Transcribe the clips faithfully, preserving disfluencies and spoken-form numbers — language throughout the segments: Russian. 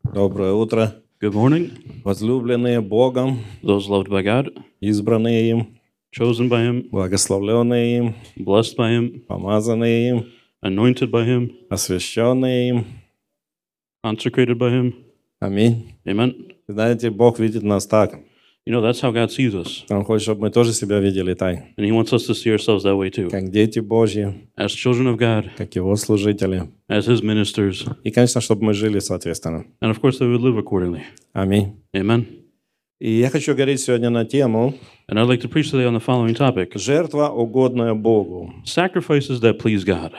Доброе утро, Good morning, возлюбленные Богом, those loved by God, избранные им, chosen by Him, благословленные им, blessed by Him, помазанные им, anointed by Him, освященные им. consecrated by Him. Аминь. Amen. Знаете, Бог видит нас так. You know, that's how God sees us. Он хочет, чтобы мы тоже себя видели так, And He wants us to see ourselves that way too. как дети Божьи, As children of God, как Его служители. as His ministers, И, конечно, чтобы мы жили соответственно. and of course that we would live accordingly. Аминь. Amen. И я хочу говорить сегодня на тему And I'd like to preach today on the following topic: «Жертва, угодная Богу». sacrifices that please God.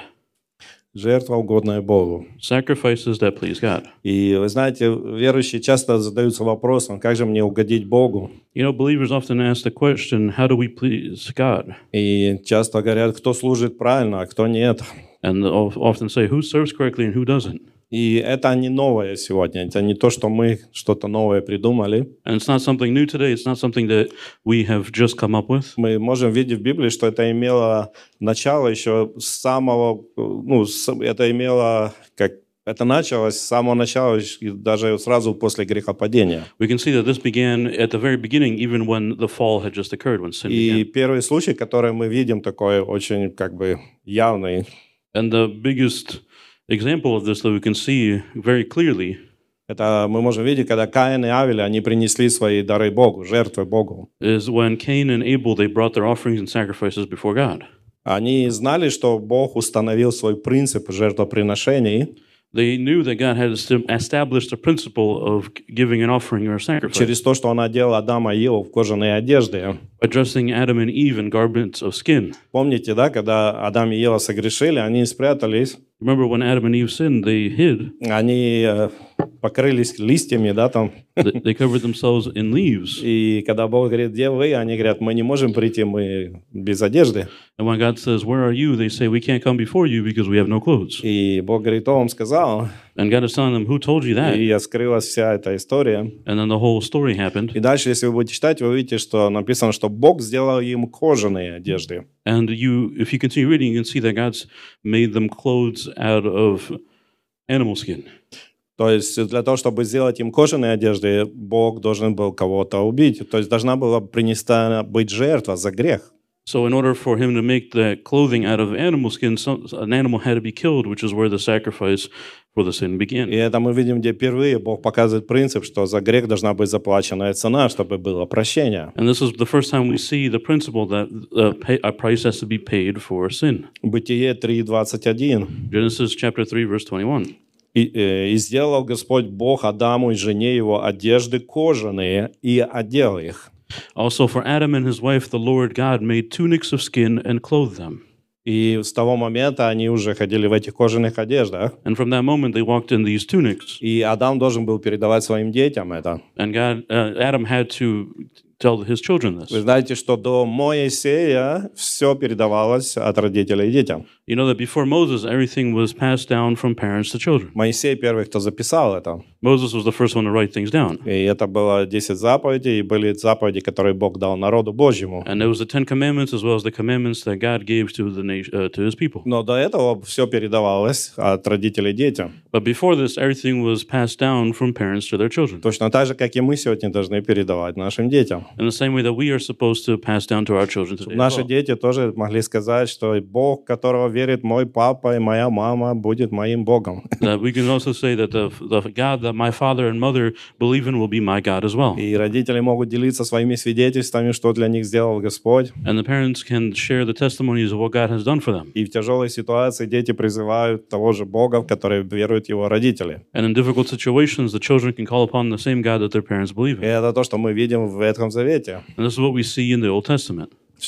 Жертва, угодная Богу. Sacrifices that please God. И вы знаете, верующие часто задаются вопросом, как же мне угодить Богу? You know, believers often ask the question, how do we please God? И часто говорят, кто служит правильно, а кто нет. And of- often say, who serves correctly and who doesn't? И это не новое сегодня, это не то, что мы что-то новое придумали. And it's not something new today. It's not something that we have just come up with. Мы можем видеть в Библии, что это имело начало еще с самого, ну, с- это имело, как это началось с самого начала, и даже сразу после грехопадения. We can see that this began at the very beginning, even when the fall had just occurred, when sin И began. первый случай, который мы видим, такой очень как бы явный, And the biggest example of this that we can see very clearly это мы можем видеть, когда Каин и Авель, они принесли свои дары Богу, жертвы Богу. is when Cain and Abel, they brought their offerings and sacrifices before God. Они знали, что Бог установил свой принцип жертвоприношений They knew that God had est- established the principle of giving an offering or a sacrifice через то, что Он одел Адама и Еву в кожаные одежды. by dressing Adam and Eve in garments of skin. Помните, да, когда Адам и Ева согрешили, они спрятались, Remember when Adam and Eve sinned, they hid. они э, покрылись листьями, да, там. They they covered themselves in leaves. И когда Бог говорит, где вы, они говорят, мы не можем прийти, мы без одежды. And when God says, "Where are you?" they say, "We can't come before you because we have no clothes." И Бог говорит, кто вам сказал? And God is telling them, "Who told you that?" И скрылась вся эта история. And then the whole story happened. И дальше, если вы будете читать, вы увидите, что написано, что Бог сделал им кожаные одежды. And you, if you continue reading, you can see that God's made them clothes out of animal skin. То есть для того, чтобы сделать им кожаные одежды, Бог должен был кого-то убить. То есть должна была принесена быть жертва за грех. So, in order for him to make the clothing out of animal skin, some, an animal had to be killed, which is where the sacrifice for the sin И began. это мы видим, где впервые Бог показывает принцип, что за грех должна быть заплаченная цена, чтобы было прощение. And this is the first time we see the principle that uh, pay, a price has to be paid for sin. Бытие три двадцать один. Genesis chapter three, verse twenty-one. И, э, «И сделал Господь Бог Адаму и жене его одежды кожаные, и одел их». Also, for Adam and his wife, the Lord God made tunics of skin and clothed them. И с того момента они уже ходили в этих кожаных одеждах. And from that moment, they walked in these tunics. И Адам должен был передавать своим детям это. And God, uh, Adam had to tell his children Вы this. знаете, что до Моисея все передавалось от родителей детям. You know that before Moses, everything was passed down from parents to children. Моисей первый, кто записал это. Moses was the first one to write things down. И это было десять заповедей, и были заповеди, которые Бог дал народу Божьему. And there was the Ten Commandments as well as the commandments that God gave to the nation, uh, to His people. Но до этого все передавалось от родителей детям. But before this, everything was passed down from parents to their children. Точно так же, как и мы сегодня должны передавать нашим детям. In the same way that we are supposed to pass down to our children today. As Наши well. дети тоже могли сказать, что Бог, которого верит мой папа и моя мама, будет моим Богом. That we can also say that the, the God that my father and mother believe in will be my God as well. И родители могут делиться своими свидетельствами, что для них сделал Господь. And the parents can share the testimonies of what God has done for them. И в тяжелой ситуации дети призывают того же Бога, в который веруют его родители. And in difficult situations, the children can call upon the same God that their parents believe И in. это то, что мы видим в Ветхом Завете. And this is what we see in the Old Testament.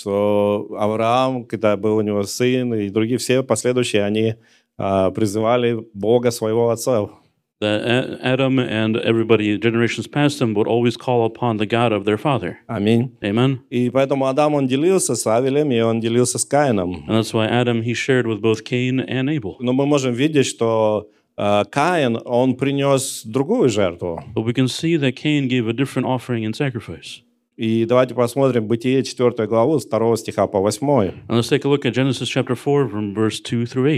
Что Авраам, когда был у него сын, и другие все последующие, они а, призывали Бога своего отца. That A- Adam and everybody, generations past him, would always call upon the God of their father. Аминь. Amen? И поэтому Адам, он делился с Авелем, и он делился с Каином. And that's why Adam, he shared with both Cain and Abel. Но мы можем видеть, что а, Каин, он принес другую жертву. But we can see that Cain gave a different offering and sacrifice. И давайте посмотрим Бытие четвёртую главу, с второго стиха по восьмой. And let's take a look at Genesis chapter four from verse two through eight.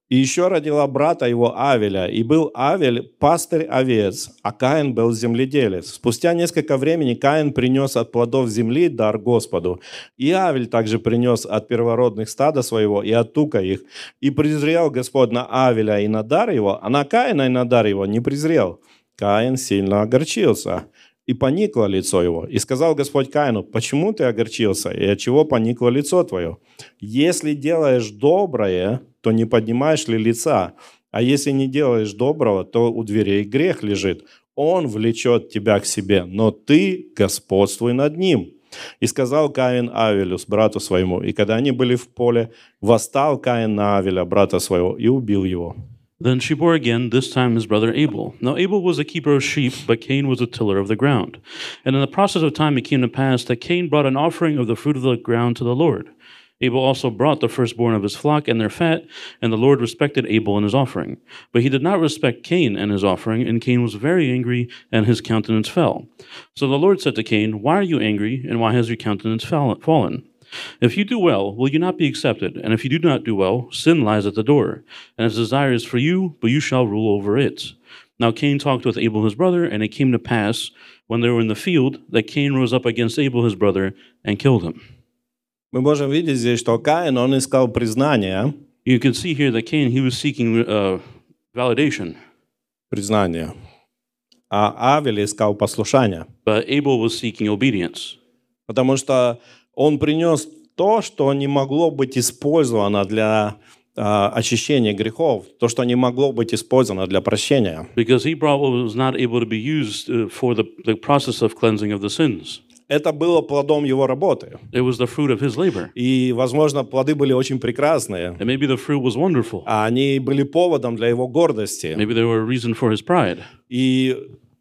И еще родила брата его Авеля, и был Авель пастырь овец, а Каин был земледелец. Спустя несколько времени Каин принес от плодов земли дар Господу. И Авель также принес от первородных стада своего и от тука их. И презрел Господь на Авеля и на дар его, а на Каина и на дар его не презрел. Каин сильно огорчился, и поникло лицо его. И сказал Господь Каину: почему ты огорчился, и отчего поникло лицо твое? Если делаешь доброе, то не поднимаешь ли лица? А если не делаешь доброго, то у дверей грех лежит. Он влечет тебя к себе, но ты господствуй над ним. И сказал Каин Авелю, брату своему, и когда они были в поле, восстал Каин на Авеля, брата своего, и убил его. Then she bore again, this time his brother Abel. Now Abel was a keeper of sheep, but Cain was a tiller of the ground. And in the process of time it came to pass that Cain brought an offering of the fruit of the ground to the Lord. Abel also brought the firstborn of his flock and their fat, and the Lord respected Abel and his offering. But he did not respect Cain and his offering, and Cain was very angry, and his countenance fell. So the Lord said to Cain, why are you angry, and why has your countenance fallen? If you do well, will you not be accepted? And if you do not do well, sin lies at the door, and its desire is for you, but you shall rule over it. Now Cain talked with Abel his brother, and it came to pass, when they were in the field, that Cain rose up against Abel his brother and killed him. Мы можем видеть здесь, что Каин, он искал признания. You can see here that Cain, he was seeking uh, validation. Признание. А Авель искал послушания. But Abel was seeking obedience. Потому что он принес то, что не могло быть использовано для uh, очищения грехов, то, что не могло быть использовано для прощения. Because he brought what was not able to be used uh, for the, the process of cleansing of the sins. Это было плодом его работы. It was the fruit of his labor. И, возможно, плоды были очень прекрасные. And maybe the fruit was wonderful. А они были поводом для его гордости. Maybe they were a reason for his pride. И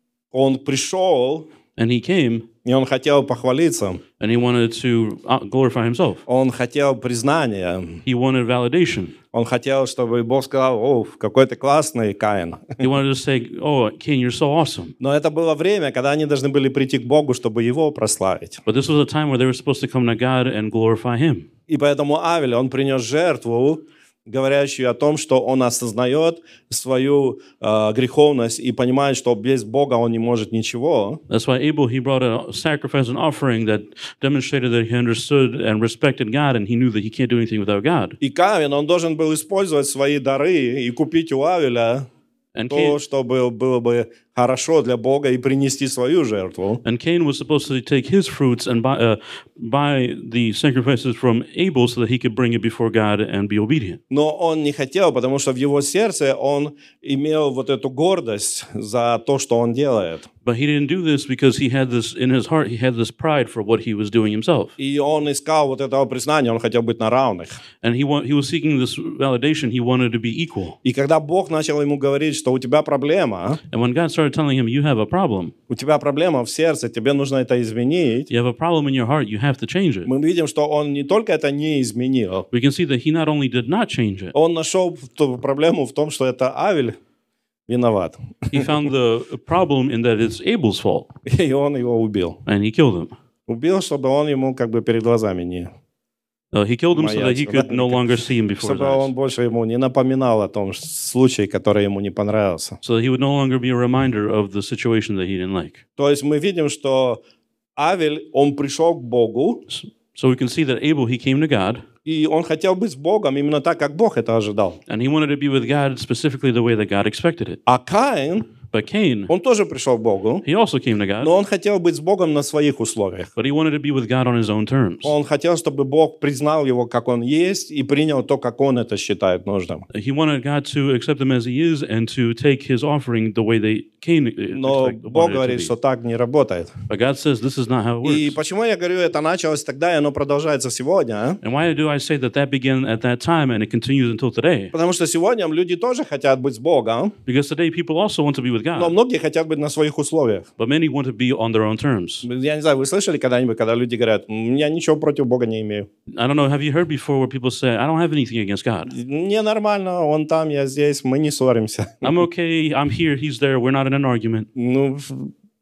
он пришел, And he came, и он хотел похвалиться. and he wanted to glorify himself. Он хотел признания. He wanted validation. Он хотел, чтобы Бог сказал: о, какой ты классный, Каин. He wanted to say, oh, Cain, you're so awesome. Но это было время, когда они должны были прийти к Богу, чтобы его прославить. But this was a time where they were supposed to come to God and glorify him. И поэтому Авель, он принес жертву, говорящую о том, что он осознает свою э, греховность и понимает, что без Бога он не может ничего. That's why Abel, he brought a sacrifice, an offering that demonstrated that he understood and respected God, and he knew that he can't do anything without God. И Каин, он должен был использовать свои дары и купить у Авеля And то, Cain, что было, было бы хорошо для Бога, и принести свою жертву. and Cain was supposed to take his fruits and buy, uh, buy the sacrifices from Abel so that he could bring it before God and be obedient. Но он не хотел, потому что в его сердце он имел вот эту гордость за то, что он делает. But he didn't do this because he had this in his heart, he had this pride for what he was doing himself. И он искал вот этого признания, он хотел быть на равных. And he, wa- he was seeking this validation, he wanted to be equal. И когда Бог начал ему говорить, что у тебя проблема, And when God started telling him, you have a problem, у тебя проблема в сердце, тебе нужно это изменить, you have a problem in your heart, you have to change it. мы видим, что он не только это не изменил, We can see that he not only did not change it, он нашел ту проблему в том, что это Авель виноват. he found the problem in that it's Abel's fault, И он его убил. and he killed him. Убил, чтобы он ему как бы перед глазами не... Uh, he killed him so that he Маячил, could да? no longer see him before his Чтобы он eyes, больше ему не напоминал о том случае, который ему не понравился. so that he would no longer be a reminder of the situation that he didn't like. То есть мы видим, что Авель, он пришел к Богу, So we can see that Abel, he came to God, и он хотел быть с Богом именно так, как Бог это ожидал. and he wanted to be with God specifically the way that God expected it. А Каин, But Cain, он тоже пришел к Богу, he also came to God, но он хотел быть с Богом на своих условиях. but he wanted to be with God on his own terms. Он хотел, чтобы Бог признал его, как он есть, и принял то, как он это считает нужным. He wanted God to accept him as he is and to take his offering the way they Cain uh, Но expect- Бог wanted it to говорит, be. что так не работает. But God says this is not how it И works. почему я говорю, это началось тогда, и оно продолжается сегодня? а? And why do I say that that began at that time and it continues until today? Потому что сегодня люди тоже хотят быть с Богом, Because today people also want to be with но God, многие хотят быть на своих условиях. but many want to be on their own terms. Я не знаю, вы слышали когда-нибудь, когда люди говорят: я ничего против Бога не имею. I don't know, have you heard before where people say, I don't have anything against God. Мне нормально, он там, я здесь, мы не ссоримся. I'm okay, I'm here, he's there, we're not in an argument. Ну,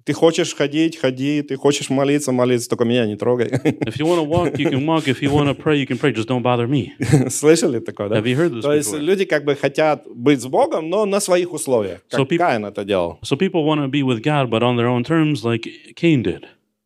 Ты хочешь ходить, ходи, ты хочешь молиться, молиться, только меня не трогай. If you want to walk, you can walk. If you want to pray, you can pray. Just don't bother me. Слышали такое, да? Have you heard this То есть before? люди как бы хотят быть с Богом, но на своих условиях, как So peop- Каин это делал. So people want to be with God, but on their own terms, like Cain did.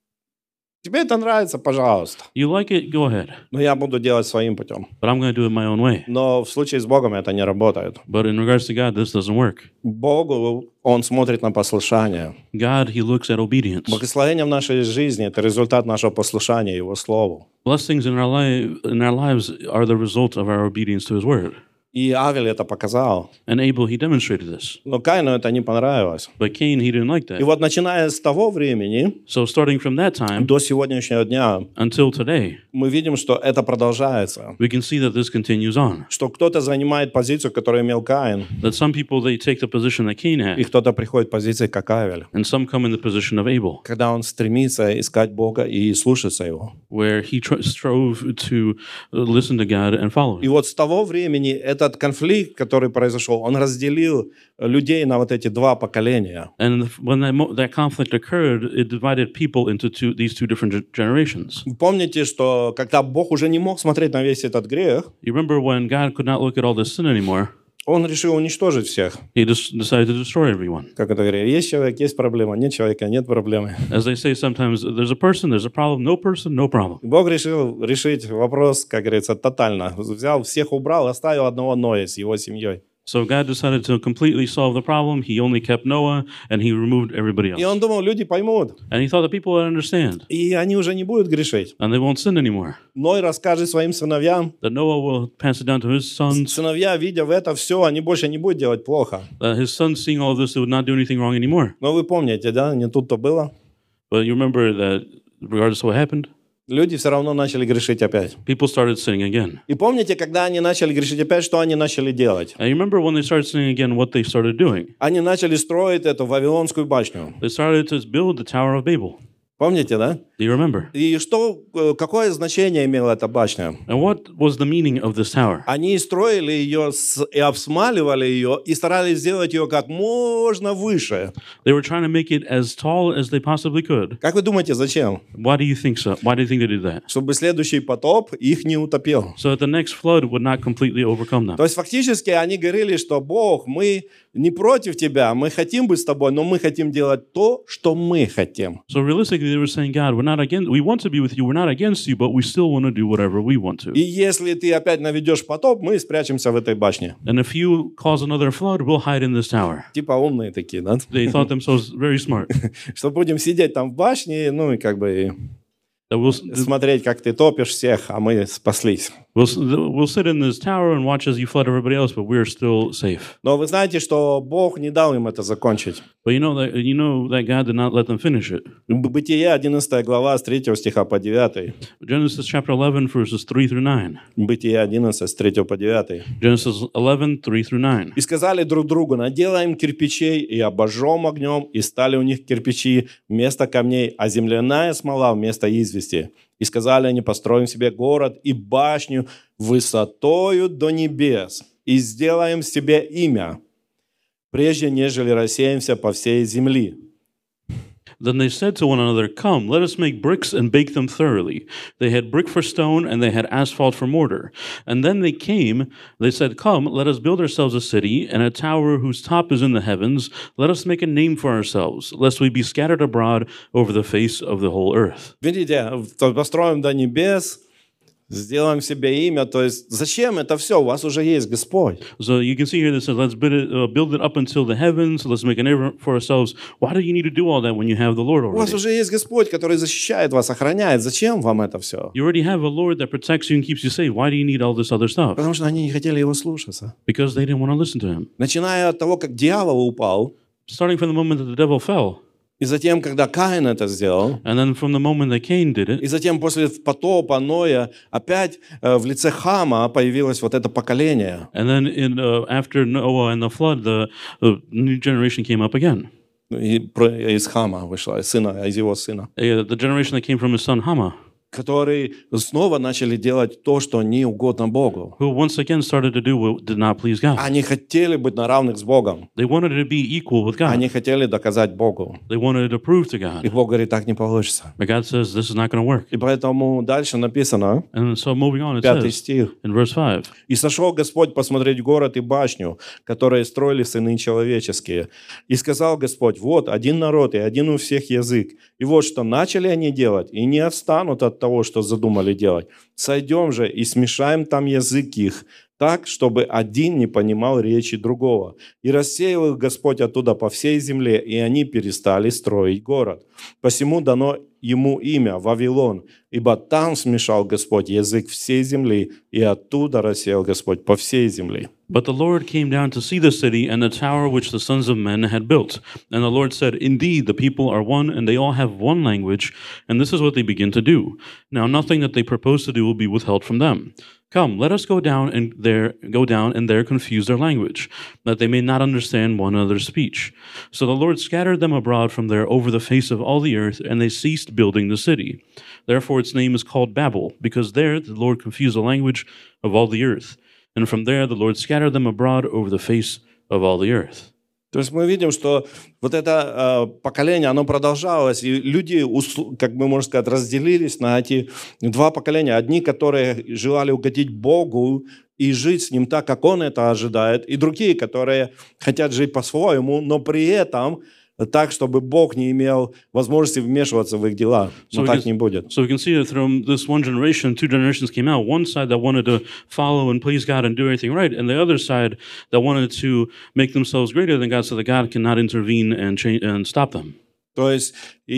Тебе это нравится, пожалуйста. You like it? Go ahead. Но я буду делать своим путем. But I'm going to do it my own way. Но в случае с Богом это не работает. But in regards to God, this doesn't work. Богу Он смотрит на послушание. God, He looks at obedience. Благословение в нашей жизни – это результат нашего послушания Его Слову. Blessings in our life, in our lives, are the result of our obedience to His word. И Авель это показал. And Abel, he demonstrated this. Но Каину это не понравилось. But Cain, he didn't like И that. вот начиная с того времени So starting from that time до сегодняшнего дня until today, мы видим, что это продолжается. we can see that this continues on. Что кто-то занимает позицию, которую имел Каин, That some people, they take the position that Cain и had, кто-то приходит в позиции, как Авель. and some come in the position of Abel, Когда он стремится искать Бога и слушаться Его. where he tr- strove to uh, listen to God and follow И Him. вот с того времени этот конфликт, который произошел, он разделил людей на вот эти два поколения. And when that, mo- that conflict occurred, it divided people into two, these two different ge- generations. Помните, что когда Бог уже не мог смотреть на весь этот грех, You remember when God could not look at all this sin anymore, он решил уничтожить всех. He just decided to destroy everyone. Как это говорят, есть человек, есть проблема, нет человека, нет проблемы. As they say sometimes, there's a person, there's a problem, no person, no problem. Бог решил решить вопрос, как говорится, тотально. Взял, всех убрал, оставил одного Ноя с его семьей. So God decided to completely solve the problem. He only kept Noah, and He removed everybody И else. он думал, люди поймут, And He thought that people would understand, и они уже не будут грешить. and they won't sin anymore. Ной расскажет своим сыновьям, That Noah will pass it down to his sons. сыновья, видя в это все, они больше не будут делать плохо. That his sons, seeing all of this, they would not do anything wrong anymore. Но вы помните, да, не тут-то было. But you remember that, regardless of what happened, Люди все равно начали грешить опять. people started sinning again. И помните, когда они начали грешить опять, что они начали делать? And you remember when they started sinning again, what they started doing? Они начали строить эту Вавилонскую башню. They started to build the Tower of Babel. Помните, да? Do you remember? И что, э, какое значение имела эта башня? And what was the meaning of this tower? Они строили ее с- и обсмаливали ее, и старались сделать ее как можно выше. They were trying to make it as tall as they possibly could. Как вы думаете, зачем? Why do you think so? Why do you think they did that? Чтобы следующий потоп их не утопил. So that the next flood would not completely overcome them. То есть фактически они говорили, что Бог, мы не против тебя, мы хотим быть с тобой, но мы хотим делать то, что мы хотим. So realistically, they were saying, God, we're not against, we want to be with you, we're not against you, but we still want to do whatever we want to. И если ты опять наведешь потоп, мы спрячемся в этой башне. And if you cause another flood, we'll hide in this tower. Типа умные такие, да? They thought themselves very smart. Что будем сидеть там в башне, ну и как бы That we'll, смотреть, как ты топишь всех, а мы спаслись. we'll, we'll sit in this tower and watch as you flood everybody else, but we're still safe. Но вы знаете, что Бог не дал им это закончить. But you know that you know that God did not let them finish it. Бытие одиннадцатая глава с третьего стиха по девятый. Genesis chapter eleven, verses three through nine. Бытие одиннадцать с третьего по девятый. Genesis eleven, three through nine. «И сказали друг другу, наделаем кирпичей и обожжем огнем, и стали у них кирпичи вместо камней, а земляная смола вместо извести. И сказали они, построим себе город и башню высотою до небес, и сделаем себе имя, прежде нежели рассеемся по всей земли». Then they said to one another, Come, let us make bricks and bake them thoroughly. They had brick for stone, and they had asphalt for mortar. And then they came, they said, Come, let us build ourselves a city, and a tower whose top is in the heavens. Let us make a name for ourselves, lest we be scattered abroad over the face of the whole earth. Видите, построим до небес, сделаем себе имя. То есть зачем это все? У вас уже есть Господь. So you can see here that says, Let's build it, uh, build it up until the heavens. Let's make a name for ourselves. Why do you need to do all that when you have the Lord У вас already? уже есть Господь, который защищает вас, охраняет. Зачем вам это все? You already have a Lord that protects you and keeps you safe. Why do you need all this other stuff? Потому что они не хотели его слушаться. Because they didn't want to listen to him. Начиная от того, как дьявол упал, Starting from the moment that the devil fell, и затем, когда Каин это сделал, and then from the moment that Cain did it, и затем после потопа Ноя опять э, в лице Хама появилось вот это поколение. and then in uh, after Noah and the flood, the, the new generation came up again. И про- из Хама вышла, из сына, из его сына. Uh, the generation that came from his son Hama. которые снова начали делать то, что не угодно Богу. who once again started to do what did not please God. Они хотели быть на равных с Богом. They wanted to be equal with God. Они хотели доказать Богу. They wanted to prove to И God. Бог говорит, так не получится. But God says this is not going to work. И поэтому дальше написано, And so moving on, it пятый says стих. in verse five, «И сошел Господь посмотреть город и башню, которые строили сыны человеческие. И сказал Господь, вот один народ и один у всех язык. И вот что начали они делать, и не отстанут от того, что задумали делать. Сойдем же и смешаем там язык их, так, чтобы один не понимал речи другого. И рассеял их Господь оттуда по всей земле, и они перестали строить город. Посему дано ему имя Вавилон, ибо там смешал Господь язык всей земли, и оттуда рассеял Господь по всей земле». But the Lord came down to see the city and the tower which the sons of men had built. And the Lord said, Indeed, the people are one, and they all have one language, and this is what they begin to do. Now nothing that they propose to do will be withheld from them. Come, let us go down and there go down and there confuse their language, that they may not understand one another's speech. So the Lord scattered them abroad from there over the face of all the earth, and they ceased building the city. Therefore its name is called Babel, because there the Lord confused the language of all the earth. And from there the Lord scattered them abroad over the face of all the earth. То есть мы видим, что вот это э, поколение, оно продолжалось, и люди, как бы можно сказать, разделились на эти два поколения. Одни, которые желали угодить Богу и жить с Ним так, как Он это ожидает, и другие, которые хотят жить по-своему, но при этом так, чтобы Бог не имел возможности вмешиваться в их дела. Но So we так can- не будет. So we can see that from this one generation, two generations came out. One side that wanted to follow and please God and do everything right, and the other side that wanted to make themselves greater than God so that God cannot intervene and change and stop them. То есть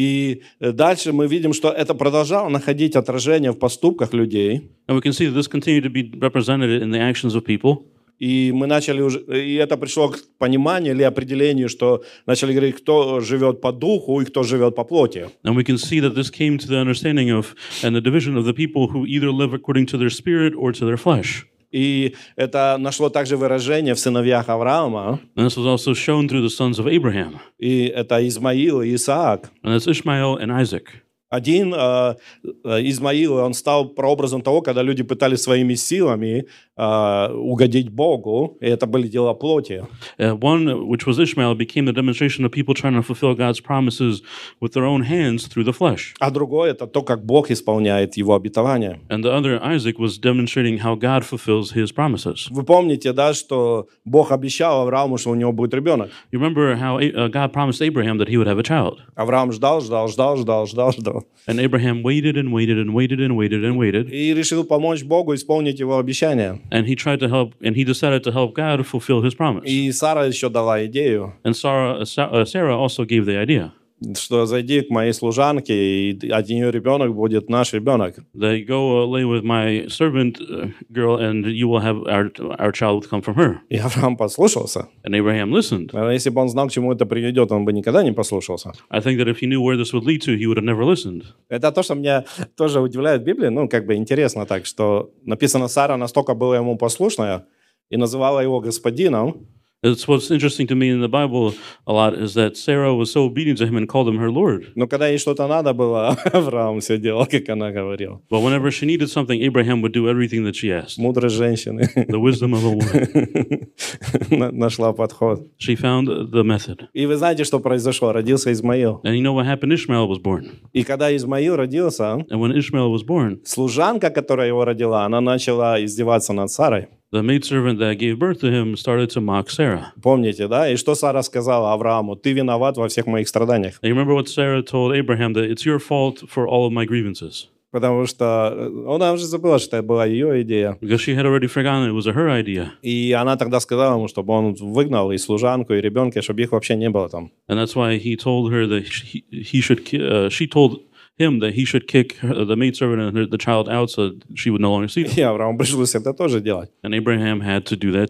и дальше мы видим, что это продолжало находить отражение в поступках людей. And we can see that this continued to be represented in the actions of people. И мы начали уже, и это пришло к пониманию или определению, что начали говорить, кто живет по духу и кто живет по плоти. And we can see that this came to the understanding of and the division of the people who either live according to their spirit or to their flesh. И это нашло также выражение в сыновьях Авраама, And this was also shown through the sons of Abraham. и это Измаил и Исаак. And that's Ishmael and Isaac. Один э, э, Измаил, он стал прообразом того, когда люди пытались своими силами э, угодить Богу, и это были дела плоти. Uh, one, which was Ishmael, became the demonstration of people trying to fulfill God's promises with their own hands through the flesh. А другое — это то, как Бог исполняет его обетования. And the other, Isaac, was demonstrating how God fulfills his promises. Вы помните, да, что Бог обещал Аврааму, что у него будет ребенок. You remember how uh, God promised Abraham that he would have a child. Авраам ждал, ждал, ждал, ждал, ждал, ждал. And Abraham waited and waited and waited and waited and waited. И решил помочь Богу исполнить его обещание. And he tried to help, and he decided to help God fulfill his promise. И Сара еще дала идею, And Sarah, uh, Sa- uh, Sarah also gave the idea что зайди к моей служанке, и от нее ребенок будет наш ребенок. that go uh, lay with my servant uh, girl, and you will have our our child will come from her. И Авраам послушался. And Abraham listened. Но если бы он знал, к чему это приведет, он бы никогда не послушался. I think that if he knew where this would lead to, he would have never listened. Это то, что меня тоже удивляет в Библии. Ну, как бы интересно так, что написано, Сара настолько была ему послушная и называла его господином. It's what's interesting to me in the Bible a lot is that Sarah was so obedient to him and called him her Lord. Но когда ей что-то надо было, Авраам все делал, как она говорила. But whenever she needed something, Abraham would do everything that she asked. Мудрость женщины The wisdom of a woman. На- нашла подход. She found the method. И вы знаете, что произошло? Родился Измаил. And you know what happened? Ishmael was born. И когда Измаил родился, And when Ishmael was born, служанка, которая его родила, она начала издеваться над Сарой. the maidservant that gave birth to him started to mock Sarah. Помните, да? И что Сара сказала Аврааму? Ты виноват во всех моих страданиях. And you remember what Sarah told Abraham, that it's your fault for all of my grievances. Потому что она уже забыла, что это была ее идея. Because she had already forgotten it was her idea. И она тогда сказала ему, чтобы он выгнал и служанку, и ребенка, чтобы их вообще не было там. And that's why he told her that he, he should, ki- uh, she told him that he should kick her, the maidservant and her, the child out so that she would no longer see them. И Аврааму пришлось это тоже делать. And Abraham had to do that too.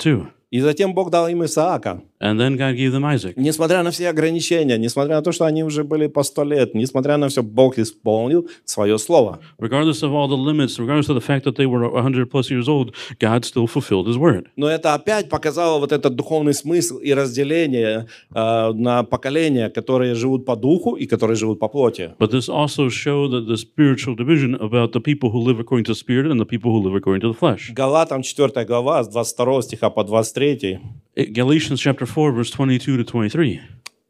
И затем Бог дал им Исаака. And then God gave them Isaac. Несмотря на все ограничения, несмотря на то, что они уже были по сто лет, несмотря на все, Бог исполнил свое слово. Regardless of all the limits, regardless of the fact that they were one hundred plus years old, God still fulfilled His word. Но это опять показало вот этот духовный смысл и разделение э, на поколения, которые живут по духу и которые живут по плоти. But this also showed that the spiritual division about the people who live according to the Spirit and the people who live according to the flesh. Галатам четвёртая глава с двадцать второго стиха по двадцать третий. Galatians chapter four, verse twenty-two to twenty-three.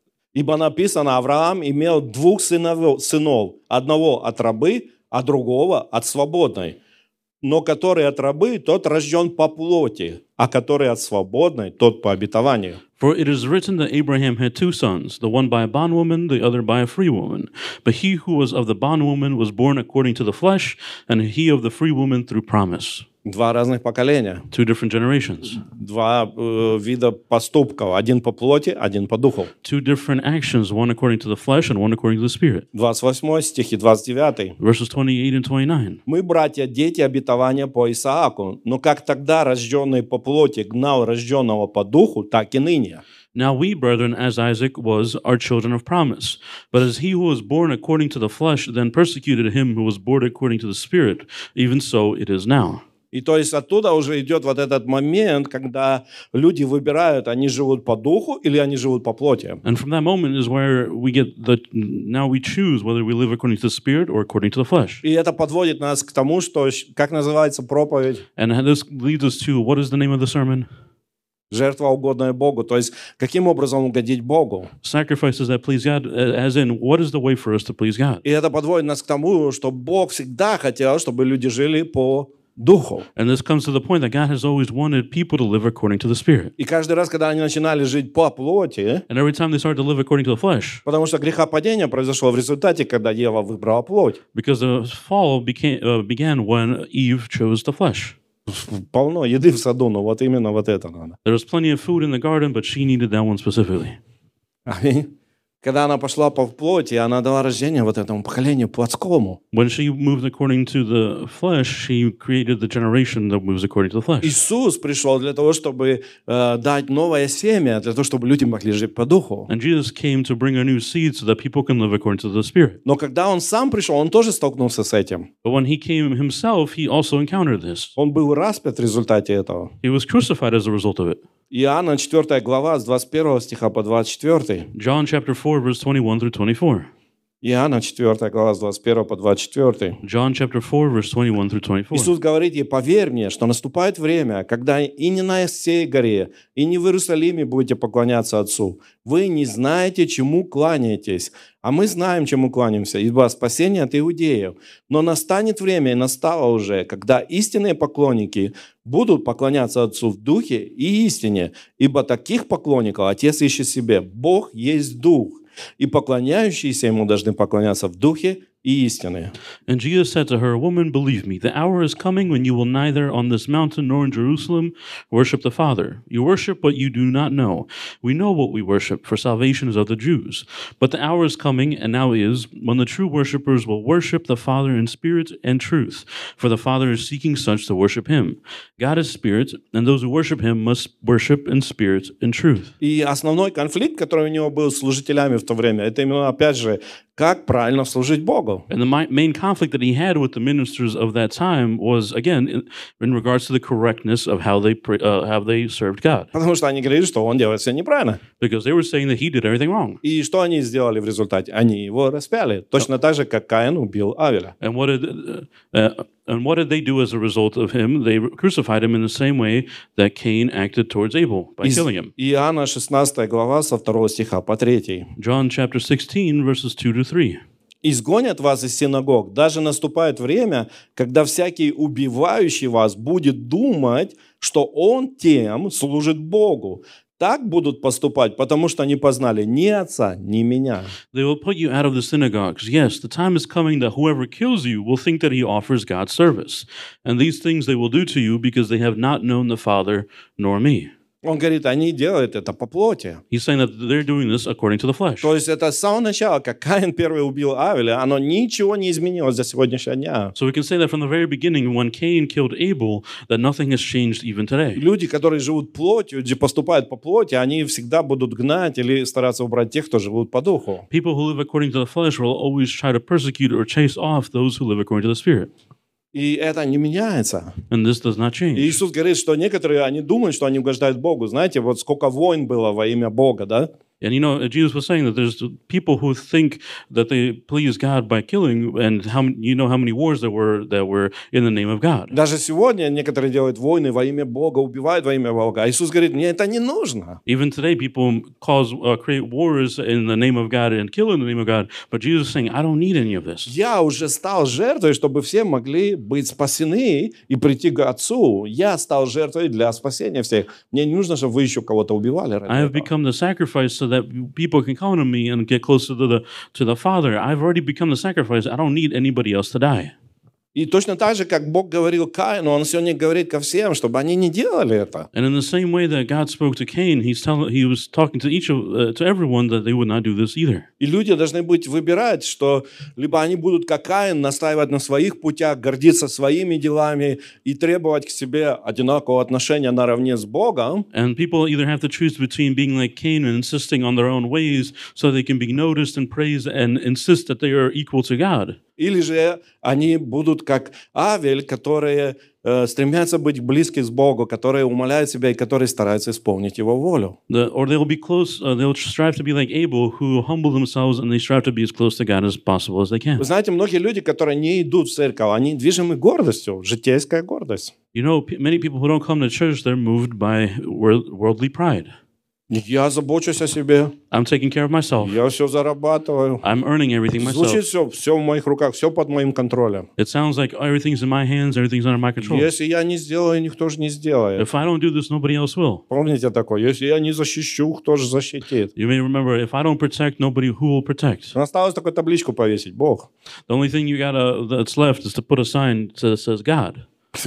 Ибо написано, Авраам имел двух сынов, сынов, одного от рабы, а другого от свободной. Но который от рабы, тот рожден по плоти, а который от свободной, тот по обетованию. For it is written that Abraham had two sons, the one by a bondwoman, the other by a free woman. But he who was of the bondwoman was born according to the flesh, and he of the free woman through promise. Два разных поколения. Two different generations. Два э, вида поступков. Один по плоти, один по духу. Two different actions, one according to the flesh and one according to the Spirit. двадцать восьмой стих и двадцать девятый. Verses twenty-eight and twenty-nine. Мы, братья, дети обетования по Исааку, но как тогда рожденный по плоти гнал рожденного по духу, так и ныне. Now we, brethren, as Isaac was, are children of promise. But as he who was born according to the flesh then persecuted him who was born according to the Spirit, even so it is now. И то есть оттуда уже идет вот этот момент, когда люди выбирают, они живут по духу или они живут по плоти. And from that moment is where we get the, now we choose whether we live according to the Spirit or according to the flesh. И это подводит нас к тому, что, как называется проповедь? And this leads us to, what is the name of the sermon? Жертва, угодная Богу. То есть, каким образом угодить Богу? Sacrifices that please God, as in, what is the way for us to please God? И это подводит нас к тому, что Бог всегда хотел, чтобы люди жили по духу. And this comes to the point that God has always wanted people to live according to the Spirit. И каждый раз, когда они начинали жить по плоти, And every time they started to live according to the flesh, потому что грехопадение произошло в результате, когда Ева выбрала плоть. because the fall became, uh, began when Eve chose the flesh. Полно еды в саду, но вот именно вот это надо. There was plenty of food in the garden, but she needed that one specifically. Аминь. Когда она пошла по плоти, она дала рождение вот этому поколению плотскому. When she moved according to the flesh, she created the generation that moves according to the flesh. Иисус пришел для того, чтобы э, дать новое семя, для того, чтобы люди могли жить по духу. And Jesus came to bring a new seed so that people can live according to the Spirit. Но когда Он сам пришел, Он тоже столкнулся с этим. But when he came himself, he also encountered this. Он был распят в результате этого. He was crucified as a result of it. Иоанна четвёртая глава с двадцать первого стиха по двадцать четвёртый. John chapter four, verse twenty-one through twenty-four. Иоанна четвёртая глава с двадцать первого по двадцать четвёртый. John chapter four, verse twenty-one through twenty-four. Иисус говорит ей: поверь мне, что наступает время, когда и не на сей горе, и не в Иерусалиме будете поклоняться Отцу. Вы не знаете, чему кланяетесь, а мы знаем, чему кланяемся, ибо спасение от иудеев. Но настанет время, и настало уже, когда истинные поклонники будут поклоняться Отцу в духе и истине, ибо таких поклонников Отец ищет себе. Бог есть Дух, и поклоняющиеся Ему должны поклоняться в духе и истине. And Jesus said to her, Woman, believe me, the hour is coming when you will neither on this mountain nor in Jerusalem worship the Father. You worship what you do not know. We know what we worship, for salvation is of the Jews. But the hour is coming, and now is, when the true worshipers will worship the Father in spirit and truth. For the Father is seeking such to worship Him. God is spirit, and those who worship Him must worship in spirit and truth. И основной конфликт, который у него был с служителями в то время, это именно, опять же, как правильно служить Богу. And the main conflict that he had with the ministers of that time was, again, in, in regards to the correctness of how they uh, how they served God. Потому что они говорили, что он делает все неправильно. Because they were saying that he did everything wrong. И что они сделали в результате? Они его распяли. Точно так же, как Каин убил Авеля. And what did uh, uh, and what did they do as a result of him? They crucified him in the same way that Cain acted towards Abel by killing him. Иоанна шестнадцатая глава со второго стиха по третий. John chapter sixteen, verses two to three. «Изгонят вас из синагог, даже наступает время, когда всякий убивающий вас будет думать, что он тем служит Богу. Так будут поступать, потому что не познали ни Отца, ни Меня». They will put you out of the synagogues. Yes, the time is coming that whoever kills you will think that he offers God service. And these things they will do to you because they have not known the Father nor me. Он говорит, они делают это по плоти. He's saying that they're doing this according to the flesh. То есть это с самого начала, как Каин первый убил Авеля, оно ничего не изменилось до сегодняшнего дня. So we can say that from the very beginning, when Cain killed Abel, that nothing has changed even today. Люди, которые живут плотью, где поступают по плоти, они всегда будут гнать или стараться убрать тех, кто живут по духу. People who live according to the flesh will always try to persecute or chase off those who live according to the Spirit. И это не меняется. And this does not change. И Иисус говорит, что некоторые, они думают, что они угождают Богу. Знаете, вот сколько войн было во имя Бога, да? And you know, Jesus was saying that there's people who think that they please God by killing, and how you know how many wars there were that were in the name of God. Даже сегодня некоторые делают войны во имя Бога, убивают во имя Бога. А Иисус говорит, мне это не нужно. Even today, people cause uh, create wars in the name of God and kill in the name of God. But Jesus is saying, I don't need any of this. Я уже стал жертвой, чтобы все могли быть спасены и прийти к Отцу. Я стал жертвой для спасения всех. Мне не нужно, чтобы вы еще кого-то убивали. I have become the sacrifice so that people can come to me and get closer to the to the Father. I've already become the sacrifice. I don't need anybody else to die. И точно так же, как Бог говорил Каину, Он сегодня говорит ко всем, чтобы они не делали это. And in the same way that God spoke to Cain, he's telling, he was talking to each of, uh, to everyone that they would not do this either. И люди должны быть выбирать, что либо они будут, как Каин, настаивать на своих путях, гордиться своими делами и требовать к себе одинакового отношения наравне с Богом. And people either have to choose between being like Cain and insisting on their own ways so they can be noticed and praised and insist that they are equal to God. Или же они будут как Авель, которые э, стремятся быть близки с Богом, которые умоляют себя и которые стараются исполнить Его волю. The, or they'll be close, uh, they'll strive to be like Abel, who humble themselves and they strive to be as close to God as possible as they can. Вы знаете, многие люди, которые не идут в церковь, они движимы гордостью, житейская гордость. You know, p- many people who don't come to church, they're moved by world, worldly pride. Я забочусь о себе, I'm taking care of myself. я все зарабатываю. I'm earning everything Звучит myself. все, все в моих руках, все под моим контролем. It sounds like everything's in my hands, everything's under my control. Если я не сделаю, никто же не сделает. If I don't do this, nobody else will. Помните такое? Если я не защищу, кто же защитит? You may remember, if I don't protect, nobody who will protect. Осталось только табличку повесить. Бог. The only thing you gotta that's left is to put a sign that says God.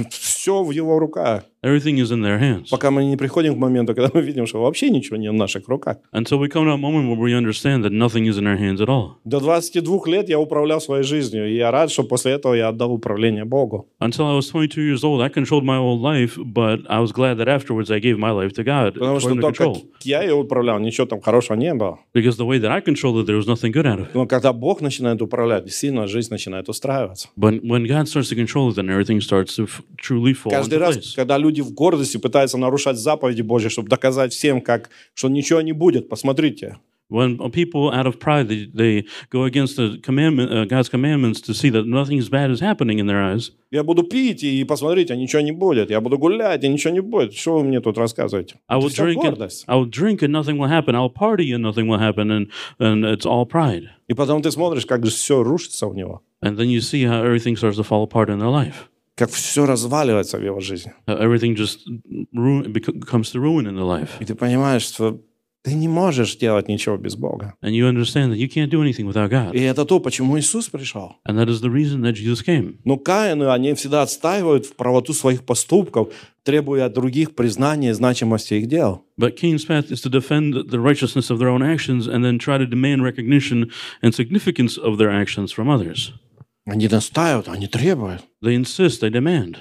Все в Его руках. Everything is in their hands. Пока мы не приходим к моменту, когда мы видим, что вообще ничего не в наших руках. Until we come to a moment where we understand that nothing is in our hands at all. До двадцати двух лет я управлял своей жизнью, и я рад, что после этого я отдал управление Богу. Until I was twenty-two years old, I controlled my whole life, but I was glad that afterwards I gave my life to God Потому for что him to то, как control. я ее управлял, ничего там хорошего не было. Because the way that I controlled it, there was nothing good out of it. Но когда Бог начинает управлять, действительно жизнь начинает устраиваться. But when God starts to control it, then everything starts to f- truly fall Каждый into раз, place. когда люди в гордости пытаются нарушать заповеди Божьи, чтобы доказать всем, как, что ничего не будет, посмотрите. When people out of pride, they, they go against the commandment, uh, God's commandments to see that nothing bad is happening in their eyes. Я буду пить, и посмотрите, ничего не будет. Я буду гулять, и ничего не будет. Что вы мне тут рассказываете? I will Это всё drink, and, гордость. I will drink, and nothing will happen. I'll party, and nothing will happen, and, and it's all pride. И потом ты смотришь, как же все рушится у него. And then you see how everything starts to fall apart in their life. Как все разваливается в его жизни. How everything just ruin, beco- comes to ruin in their life. И ты понимаешь, что ты не можешь делать ничего без Бога. And you understand that you can't do anything without God. И это то, почему Иисус пришел. And that is the reason that Jesus came. Но Каины, они всегда отстаивают в правоту своих поступков, требуя от других признания и значимости их дел. But Cain's path is to defend the righteousness of their own actions and then try to demand recognition and significance of their actions from others. Они настаивают, они требуют. They insist, they demand.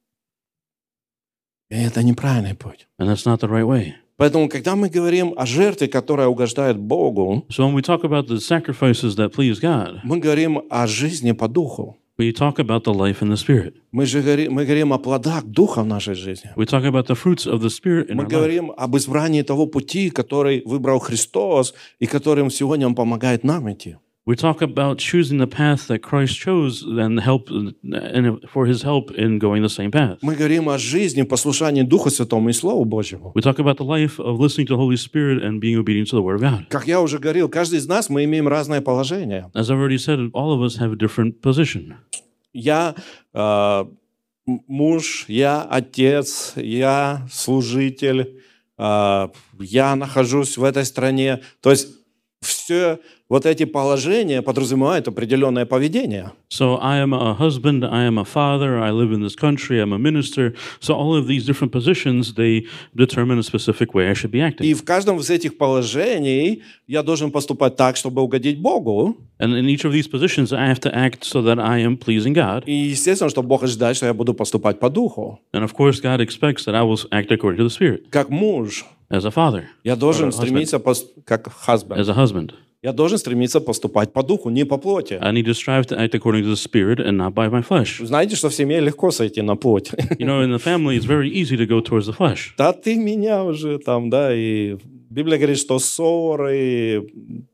И это неправильный путь. And that's not the right way. Поэтому, когда мы говорим о жертве, которая угождает Богу, So when we talk about the sacrifices that please God, мы говорим о жизни по духу. we talk about the life in the Spirit. Мы же говорим, мы говорим о плодах духа в нашей жизни. We talk about the fruits of the Spirit in Мы our life. говорим об избрании того пути, который выбрал Христос и которым сегодня Он помогает нам идти. We talk about choosing the path that Christ chose and help and for His help in going the same path. Мы говорим о жизни, послушании Духа Святому и Слову Божьему. We talk about the life of listening to the Holy Spirit and being obedient to the Word of God. Как я уже говорил, каждый из нас, мы имеем разное положение. As I've already said, all of us have a different position. Я э, муж, я отец, я служитель, э, я нахожусь в этой стране. То есть все Вот эти положения подразумевают определенное поведение. So I am a husband, I am a father, I live in this country, I'm a minister. So all of these different positions, they determine a specific way I should be acting. И в каждом из этих положений я должен поступать так, чтобы угодить Богу. And in each of these positions, I have to act so that I am pleasing God. И естественно, что Бог ожидает, что я буду поступать по духу. And of course, God expects that I will act according to the Spirit. Как муж. As a father. Я должен Or a husband. стремиться, пос- как husband. As a husband. Я должен стремиться поступать по духу, не по плоти. I need to strive to act according to the Spirit and not by my flesh. Вы знаете, что в семье легко сойти на плоть. You know, in the family, it's very easy to go towards the flesh. Да ты меня уже там, да, и Библия говорит, что ссоры,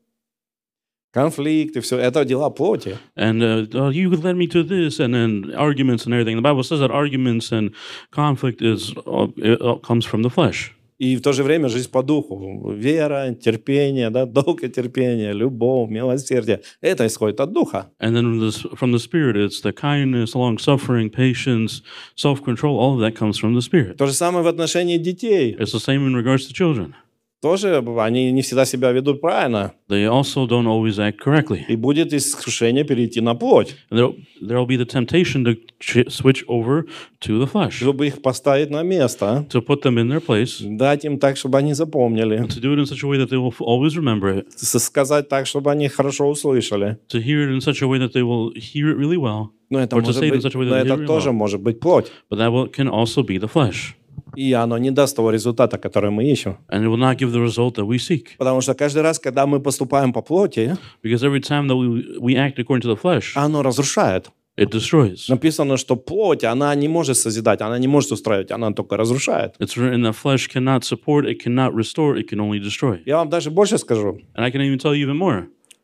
конфликты, все это дела плоти. And uh, oh, you led me to this, and then arguments and everything. The Bible says that arguments and conflict is uh, it uh, comes from the flesh. И в то же время жизнь по духу. Вера, терпение, да, долготерпение, любовь, милосердие. Это исходит от духа. And then this, from the Spirit, it's the kindness, long-suffering, patience, self-control. All of that comes from the Spirit. То же самое в отношении детей. It's the same in regards to children. Тоже они не всегда себя ведут правильно. They also don't always act correctly. И будет искушение перейти на плоть. And there there'll be the temptation to ch- switch over to the flesh, Чтобы их поставить на место. to put them in their place, Дать им так, чтобы они запомнили. to do it in such a way that they will f- always remember it, С- Сказать так, чтобы они хорошо услышали. to hear it in such a way that they will hear it really well. Но это, Or to может say it in быть, such a way но that they это hear it тоже well. может быть плоть. But that will, can also be the flesh. И оно не даст того результата, который мы ищем. And it will not give the result that we seek. Потому что каждый раз, когда мы поступаем по плоти, Because every time that we, we act according to the flesh, оно разрушает. it destroys. Написано, что плоть, она не может созидать, она не может устраивать, она только разрушает. It's written that flesh cannot support, it cannot restore, it can only destroy. Я вам даже больше скажу. And I can even tell you even more.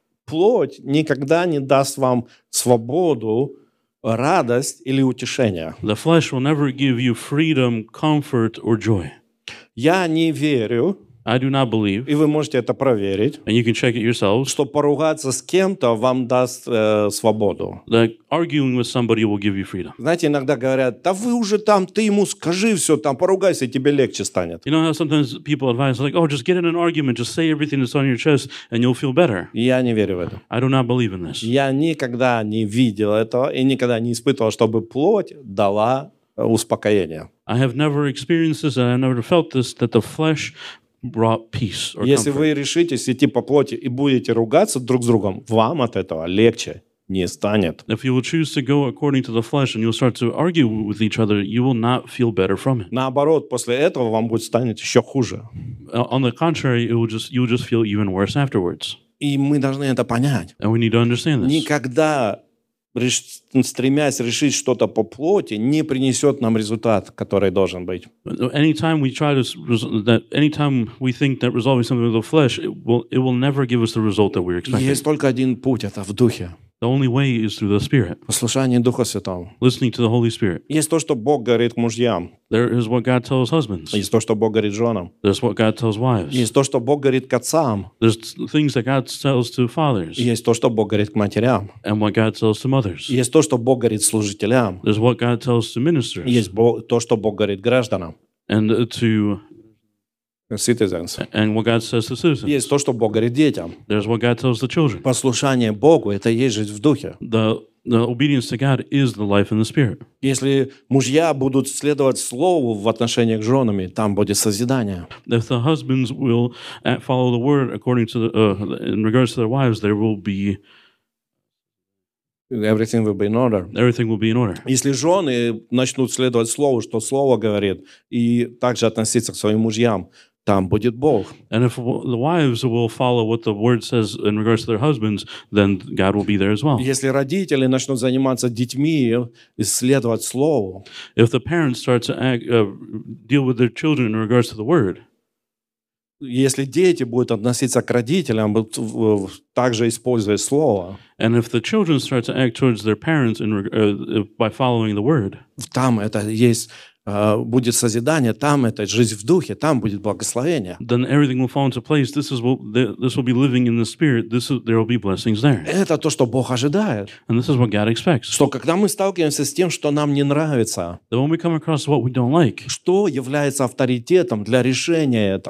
Плоть никогда не даст вам свободу, радость или утешение. The flesh will never give you freedom, comfort, or joy. Я не верю, I do not believe, и вы можете это проверить, and you can check it yourselves, что поругаться с кем-то вам даст э, свободу. that arguing with somebody will give you freedom. Знаете, иногда говорят, да вы уже там, ты ему скажи все, там поругайся, и тебе легче станет. You know how sometimes people advise, like, oh, just get in an argument, just say everything that's on your chest, and you'll feel better. Я не верю в это. I do not believe in this. Я никогда не видел этого и никогда не испытывал, чтобы плоть дала э, успокоение. I have never experienced this, and I've never felt this, that the flesh brought peace or Если comfort. вы решитесь идти по плоти и будете ругаться друг с другом, вам от этого легче не станет. If you will choose to go according to the flesh and you'll start to argue with each other, you will not feel better from it. Наоборот, после этого вам будет станет еще хуже. Uh, On the contrary, it will just you will just feel even worse afterwards. И мы должны это понять. And we need to understand this. Никогда, реш- стремясь решить что-то по плоти, не принесет нам результат, который должен быть. Anytime we try to s- res- that anytime we think that resolving something with the flesh, it will it will never give us the result that we're expecting. Есть только один путь, это в духе. The only way is through the Spirit, Послушание Духа Святого. listening to the Holy Spirit. Есть то, что Бог говорит мужьям. There is what God tells husbands. Есть то, что Бог говорит женам. There's what God tells wives. Есть то, что Бог говорит к отцам. There's things that God tells to fathers, Есть то, что Бог говорит к матерям. and what God tells to mothers. Есть то, что Бог говорит служителям. There's what God tells to ministers, Есть Бог- то, что Бог говорит гражданам. and uh, to Citizens. and what God says to citizens. Есть то, что Бог говорит детям. There's what God tells the children. Послушание Богу – это и есть жизнь в духе. The the obedience to God is the life in the Spirit. Если мужья будут следовать слову в отношениях с женами, там будет созидание. If the husbands will uh, follow the word according to the uh, in regards to their wives, there will be Everything will be in order. everything will be in order. Если жены начнут следовать слову, что слово говорит, и также относиться к своим мужьям, там будет Бог. And if the wives will follow what the word says in regards to their husbands, then God will be there as well. Если родители начнут заниматься детьми, исследовать слову, If the parents start to act, uh, deal with their children in regards to the word, если дети будут относиться к родителям, будут, в- в- также используя слово, and if the children start to act towards their parents in, reg- uh, by following the word, там это есть, э, будет созидание, там это жизнь в духе, там будет благословение. then everything will fall into place. This is what this will be living in the Spirit. This is, there will be blessings there, Это то, что Бог ожидает. and this is what God expects. Что когда мы сталкиваемся с тем, что нам не нравится, That when we come across what we don't like, что является авторитетом для решения этого?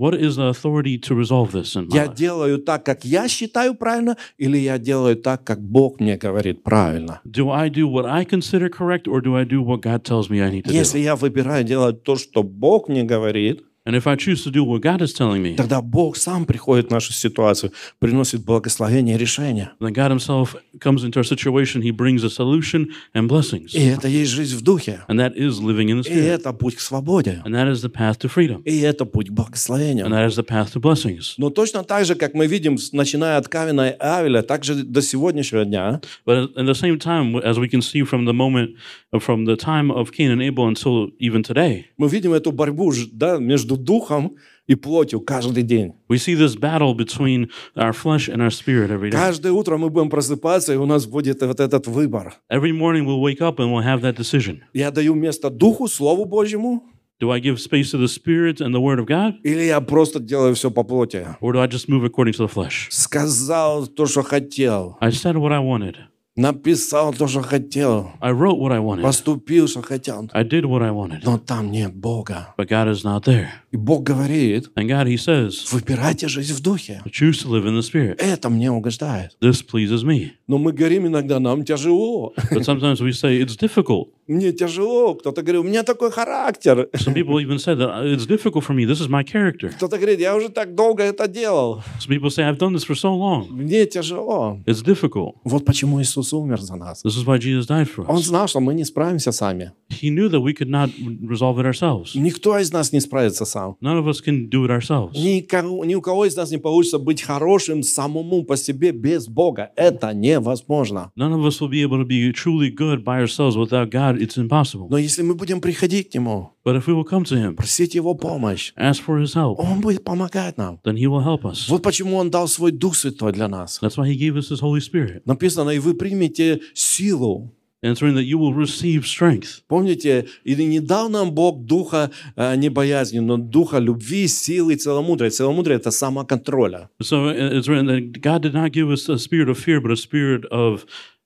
What is the authority to resolve this in my Я life? делаю так, как я считаю правильно, или я делаю так, как Бог мне говорит правильно? Do I do what I consider correct, or do I do what God tells me I need to Если do? я выбираю делать то, что Бог мне говорит, And if I choose to do what God is telling me, тогда Бог сам приходит в нашу ситуацию, приносит благословение и решение. then God Himself comes into our situation. He brings a solution and blessings. И это есть жизнь в духе. And that is living in the И Spirit. это путь к свободе. And that is the path to freedom. И это путь к And благословению. that is the path to blessings. Но точно так же, как мы видим, с- начиная от Кавина и Авеля, так же до сегодняшнего дня, But at the same time, as we can see from the moment, from the time of Cain and Abel until even today, мы видим эту борьбу ж- да, между духом и плотью каждый день. we see this battle between our flesh and our spirit every day. Каждое утро мы будем просыпаться, и у нас будет вот этот выбор. Every morning we'll wake up and we'll have that decision. Я даю место Духу, Слову Божьему, Do I give space to the Spirit and the Word of God? или я просто делаю все по плоти? Or do I just move according to the flesh? Сказал то, что хотел. I said what I wanted. Написал то, что хотел. I wrote what I wanted. Поступил, что хотел. I did what I wanted. Но там нет Бога. But God is not there. И Бог говорит, And God, He says, выбирайте жизнь в Духе. choose to live in the Spirit. Это мне угождает. This pleases me. Но мы говорим иногда, нам тяжело. But sometimes we say it's difficult. Мне тяжело. Кто-то говорит, у меня такой характер. Some people even said that it's difficult for me. This is my character. Кто-то говорит, я уже так долго это делал. Some people say, I've done this for so long. Мне тяжело. It's difficult. Вот почему Иисус умер за нас. This is why Jesus died for Он us. знал, что мы не справимся сами. He knew that we could not resolve it ourselves. Никто из нас не справится сам. None of us can do it ourselves. Никого, ни у кого из нас не получится быть хорошим самому по себе без Бога. Это невозможно. None of us will be able to be truly good by ourselves. Without God, it's impossible. Но если мы будем приходить к Нему, But if we will come to Him, просить Его помощь, ask for His help, Он будет помогать нам. then He will help us. Вот почему Он дал свой Дух Святой для нас. That's why He gave us His Holy Spirit. Написано, и вы примете силу. And it's written that you will receive strength. Помните, и не дал нам Бог духа э, не боязни, но духа любви, силы и целомудрия. Целомудрие – это самоконтроля. So it's written that God did not give us a spirit of fear, but a spirit of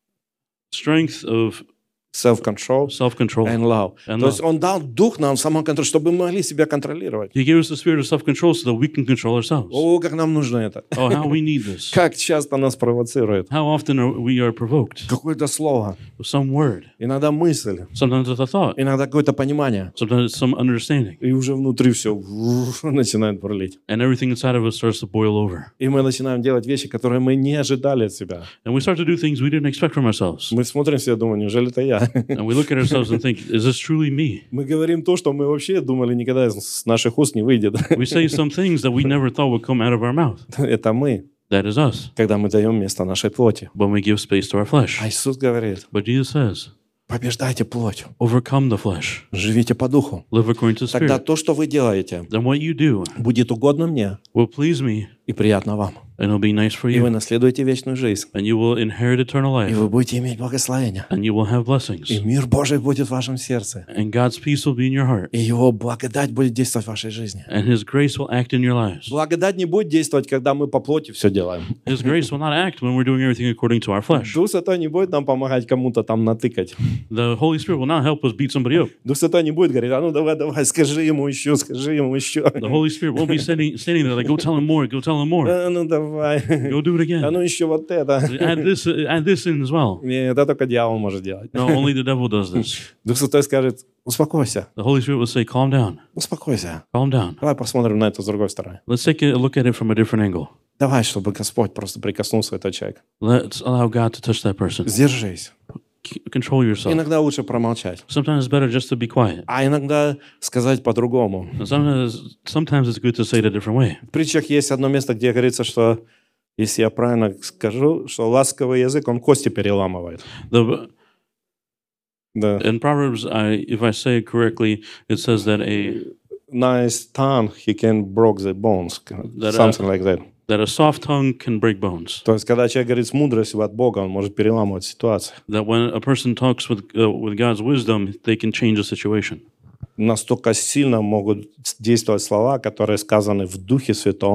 strength, of Self-control self-control. and love. And То есть love. Он дал дух нам самоконтроль, чтобы мы могли себя контролировать. He gave us the spirit of self-control so that we can control ourselves. О, как нам нужно это. Oh, how we need this. Как часто нас провоцирует. How often are we are provoked Какое-то слово, with some word, иногда мысль, sometimes with a thought, иногда какое-то понимание. sometimes it's some understanding, И уже внутри все начинает бурлить. and everything inside of us starts to boil over. И мы начинаем делать вещи, которые мы не ожидали от себя. And we start to do things we didn't expect from ourselves. Мы смотрим все и думаем, неужели это я? And we look at ourselves and think, is this truly me? Мы говорим то, что мы вообще думали, никогда с наших уст не выйдет. We say some things that we never thought would come out of our mouth. Это мы, That is us, когда мы даем место нашей плоти. when we give space to our flesh. А Иисус говорит, But Jesus says, побеждайте плоть, overcome the flesh, живите по духу. live according to the Тогда Spirit. то, что вы делаете, Then what you do будет угодно мне will please me, и приятно вам. and it'll be nice for И вы you, наследуете вечную жизнь. and you will inherit eternal И life, вы будете иметь благословение. and you will have И blessings, мир Божий будет в вашем сердце. and God's peace will be in your heart, И Его благодать будет действовать в вашей жизни. and His grace will act in your lives. Благодать не будет действовать, когда мы по плоти все делаем. His grace will not act when we're doing everything according to our flesh. Дух Святой не будет нам помогать кому-то там натыкать. The Holy Spirit will not help us beat somebody up. Дух Святой не будет говорить, а ну давай, давай, скажи ему еще, скажи ему еще. The Holy Spirit won't be standing, standing there like, go tell him more, go tell him more, А ну давай, go do it а again. ну еще вот это. Add this, add this in as well. Нет, это только дьявол может делать. No, only the devil does this. Дух Святой скажет, успокойся, The Holy Spirit will say, calm down, успокойся. calm down. Давай посмотрим на это с другой стороны. Let's take a look at it from a different angle. Давай, чтобы Господь просто прикоснулся к этому человеку. Let's allow God to touch that person. Сдержись. K- Control yourself. Иногда лучше промолчать. Sometimes it's better just to be quiet. А иногда сказать по-другому. And sometimes, sometimes it's good to say it a different way. В притчах есть одно место, где говорится, что, если я правильно скажу, что ласковый язык, он кости переламывает. The, Да. in Proverbs, I, if I say it correctly, it says that a Nice tongue, he can break the bones. Something like that. that a soft tongue can break bones. То есть, когда человек говорит с мудростью от Бога, он может переламывать ситуацию. That when a person talks with uh, with God's wisdom, they can change a situation. Настолько сильно могут действовать слова, которые сказаны в Духе Святом,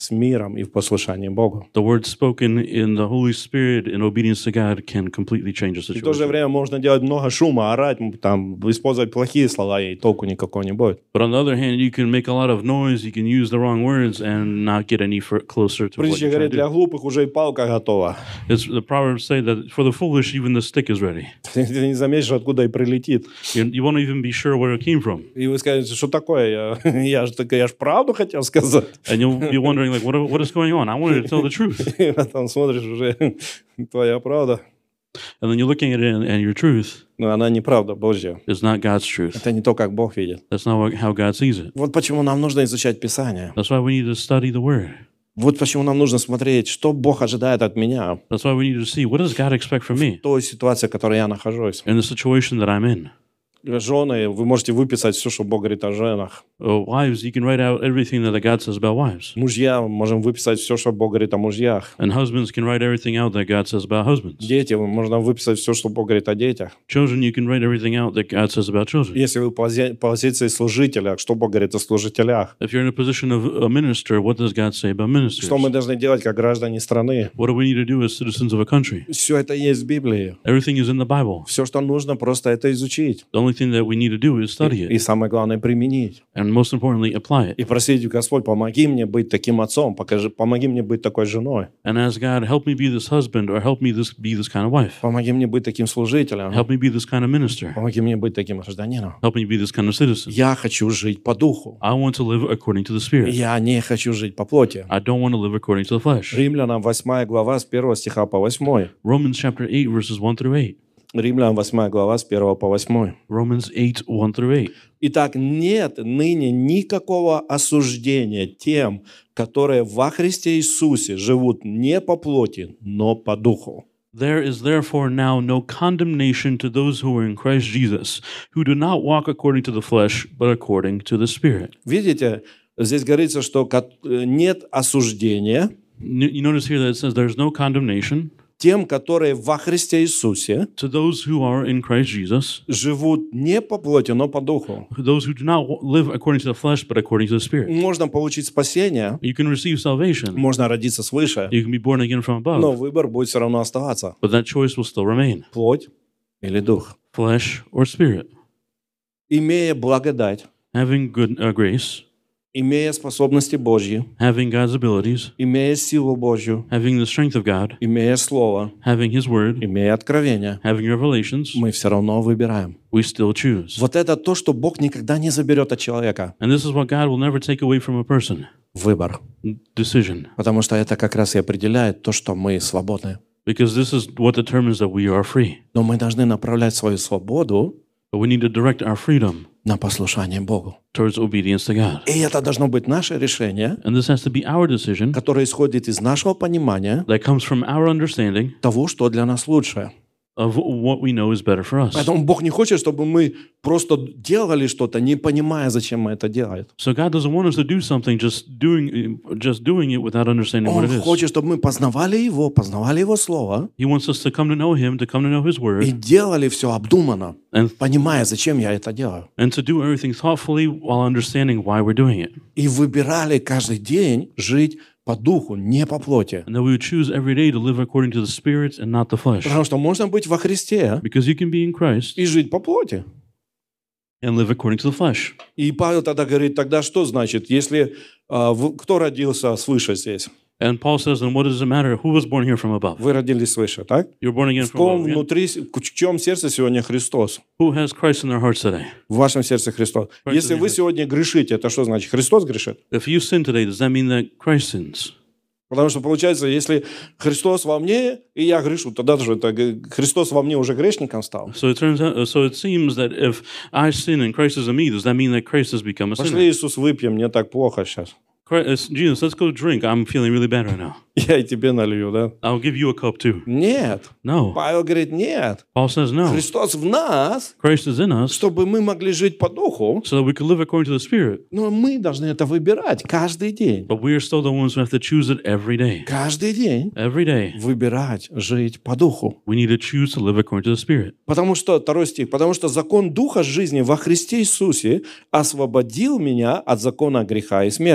с миром и в послушании Богу. The word spoken in the Holy Spirit in obedience to God can completely change a И в то же situation. время можно делать много шума, орать, там, использовать плохие слова, и толку никакого не будет. But on the other hand, you can make a lot of noise, you can use the wrong words and not get any fur- closer to what Притча you're trying говорит, to для do. глупых уже и палка готова. It's, the Proverbs say that for the foolish, even the stick is ready. Ты не заметишь, откуда и прилетит. You, you won't even be sure where it came from. И вы скажете, что такое? Я, я же я ж правду хотел сказать. And you'll be wondering, like, what, what is going on? I wanted to tell the truth. И потом смотришь, уже твоя правда. And then you're looking at it and, and your truth Но она не правда Божья. is not God's truth. Это не то, как Бог видит. That's not what, how God sees it. Вот почему нам нужно изучать Писание. That's why we need to study the Word. Вот почему нам нужно смотреть, что Бог ожидает от меня That's why we need to see, what does God expect from me в той ситуации, в которой я нахожусь. in the situation that I'm in? Жены, вы можете выписать все, что Бог говорит о женах. Uh, wives, you can write out everything that God says about wives. Мужья, можем выписать все, что Бог говорит о мужьях. And husbands can write everything out that God says about husbands. Дети, можно выписать все, что Бог говорит о детях. Children, you can write everything out that God says about children. Если вы в пози- позиции служителя, что Бог говорит о служителях? If you're in a position of a minister, what does God say about ministers? Что мы должны делать, как граждане страны? What do we need to do as citizens of a country? Все это есть в Библии. Everything is in the Bible. Все, что нужно, просто это изучить. The only thing that we need to do is study И it, самое главное, применить. and most importantly, apply it. И просить, Господь, помоги мне быть таким отцом, покажи, помоги мне быть такой женой, And ask God, help me be this husband, or help me this be this kind of wife. помоги мне быть таким служителем, Help me be this kind of minister. помоги мне быть таким гражданином. Help me be this kind of citizen. Я хочу жить по духу. I want to live according to the Spirit. Я не хочу жить по плоти. I don't want to live according to the flesh. Римлянам восьмая глава с первого стиха по восьмой. Romans chapter eight, verses one through eight. Римлянам восьмая глава с первого по восьмой. Romans eight, one through eight. Итак, нет ныне никакого осуждения тем, которые во Христе Иисусе живут не по плоти, но по духу. There is therefore now no condemnation to those who are in Christ Jesus, who do not walk according to the flesh, but according to the Spirit. Видите, здесь говорится, что кот- нет осуждения N- You notice here that it says there's no condemnation тем, которые во Христе Иисусе to those who are in Christ Jesus, живут не по плоти, но по духу. those who do not w- live according to the flesh, but according to the Spirit. Можно получить спасение, You can receive salvation. можно родиться свыше, You can be born again from но above, выбор будет все равно оставаться. but that choice will still remain, Плоть или дух. flesh or spirit. Имея благодать, Having good uh, grace, имея способности Божьи, having God's abilities, имея силу Божью, having the strength of God, имея Слово, having His Word, имея откровение, having revelations, мы все равно выбираем. we still choose. Вот это то, что Бог никогда не заберет от человека. And this is what God will never take away from a person. Выбор. Decision. Потому что это как раз и определяет то, что мы свободны. Because this is what determines that we are free. Но мы должны направлять свою свободу But we need to direct our freedom на послушание Богу. towards obedience to God. И это должно быть наше решение, And this has to be our decision которое исходит из нашего понимания that comes from our understanding того, что для нас лучше. of what we know is better for us. Поэтому Бог не хочет, чтобы мы просто делали что-то, не понимая, зачем мы это делаем. So God doesn't want us to do something just doing just doing it without understanding what Он it is. хочет, чтобы мы познавали Его, познавали Его Слово He wants us to come to know Him, to come to know His и Word, делали все обдуманно, and понимая, зачем я это делаю. and to do everything thoughtfully while understanding why we're doing it. И выбирали каждый день жить по духу, не по плоти. And that we would choose every day to live according to the Spirit and not the flesh. Потому что можно быть во Христе Because you can be in Christ и жить по плоти. and live according to the flesh. И Павел тогда говорит, тогда что значит, если а, в- кто родился свыше здесь? And Paul says, then what does it matter? Who was born here from above? Вы родились свыше, так? You're born again В from ком above. yeah? внутри, в чьем сердце сегодня Христос? Who has Christ in their hearts today? В вашем сердце Христос. Christ Если in вы your heart. сегодня грешите, это что значит? Христос грешит? If you sin today, does that mean that Christ sins? Потому что получается, если Христос во мне, и я грешу, тогда же это г- Христос во мне уже грешником стал. So it turns out, so it seems that if I sin and Christ is in me, does that mean that Christ has become a Пошли, sinner? Иисус, выпьем, мне так плохо сейчас. Christ, Jesus, let's go drink. I'm feeling really bad right now. Я и тебе налью, да? I'll give you a cup too. Нет. No. Павел говорит, нет. Paul says no. Христос в нас, Christ is in us чтобы мы могли жить по духу, so that we can live according to the Spirit. но мы должны это выбирать каждый день. But we are still the ones who have to choose it every day. Каждый день Every day. выбирать жить по духу. We need to choose to live according to the Spirit. Потому что, второй стих, потому что закон Духа жизни во Христе Иисусе освободил меня от закона греха и смерти.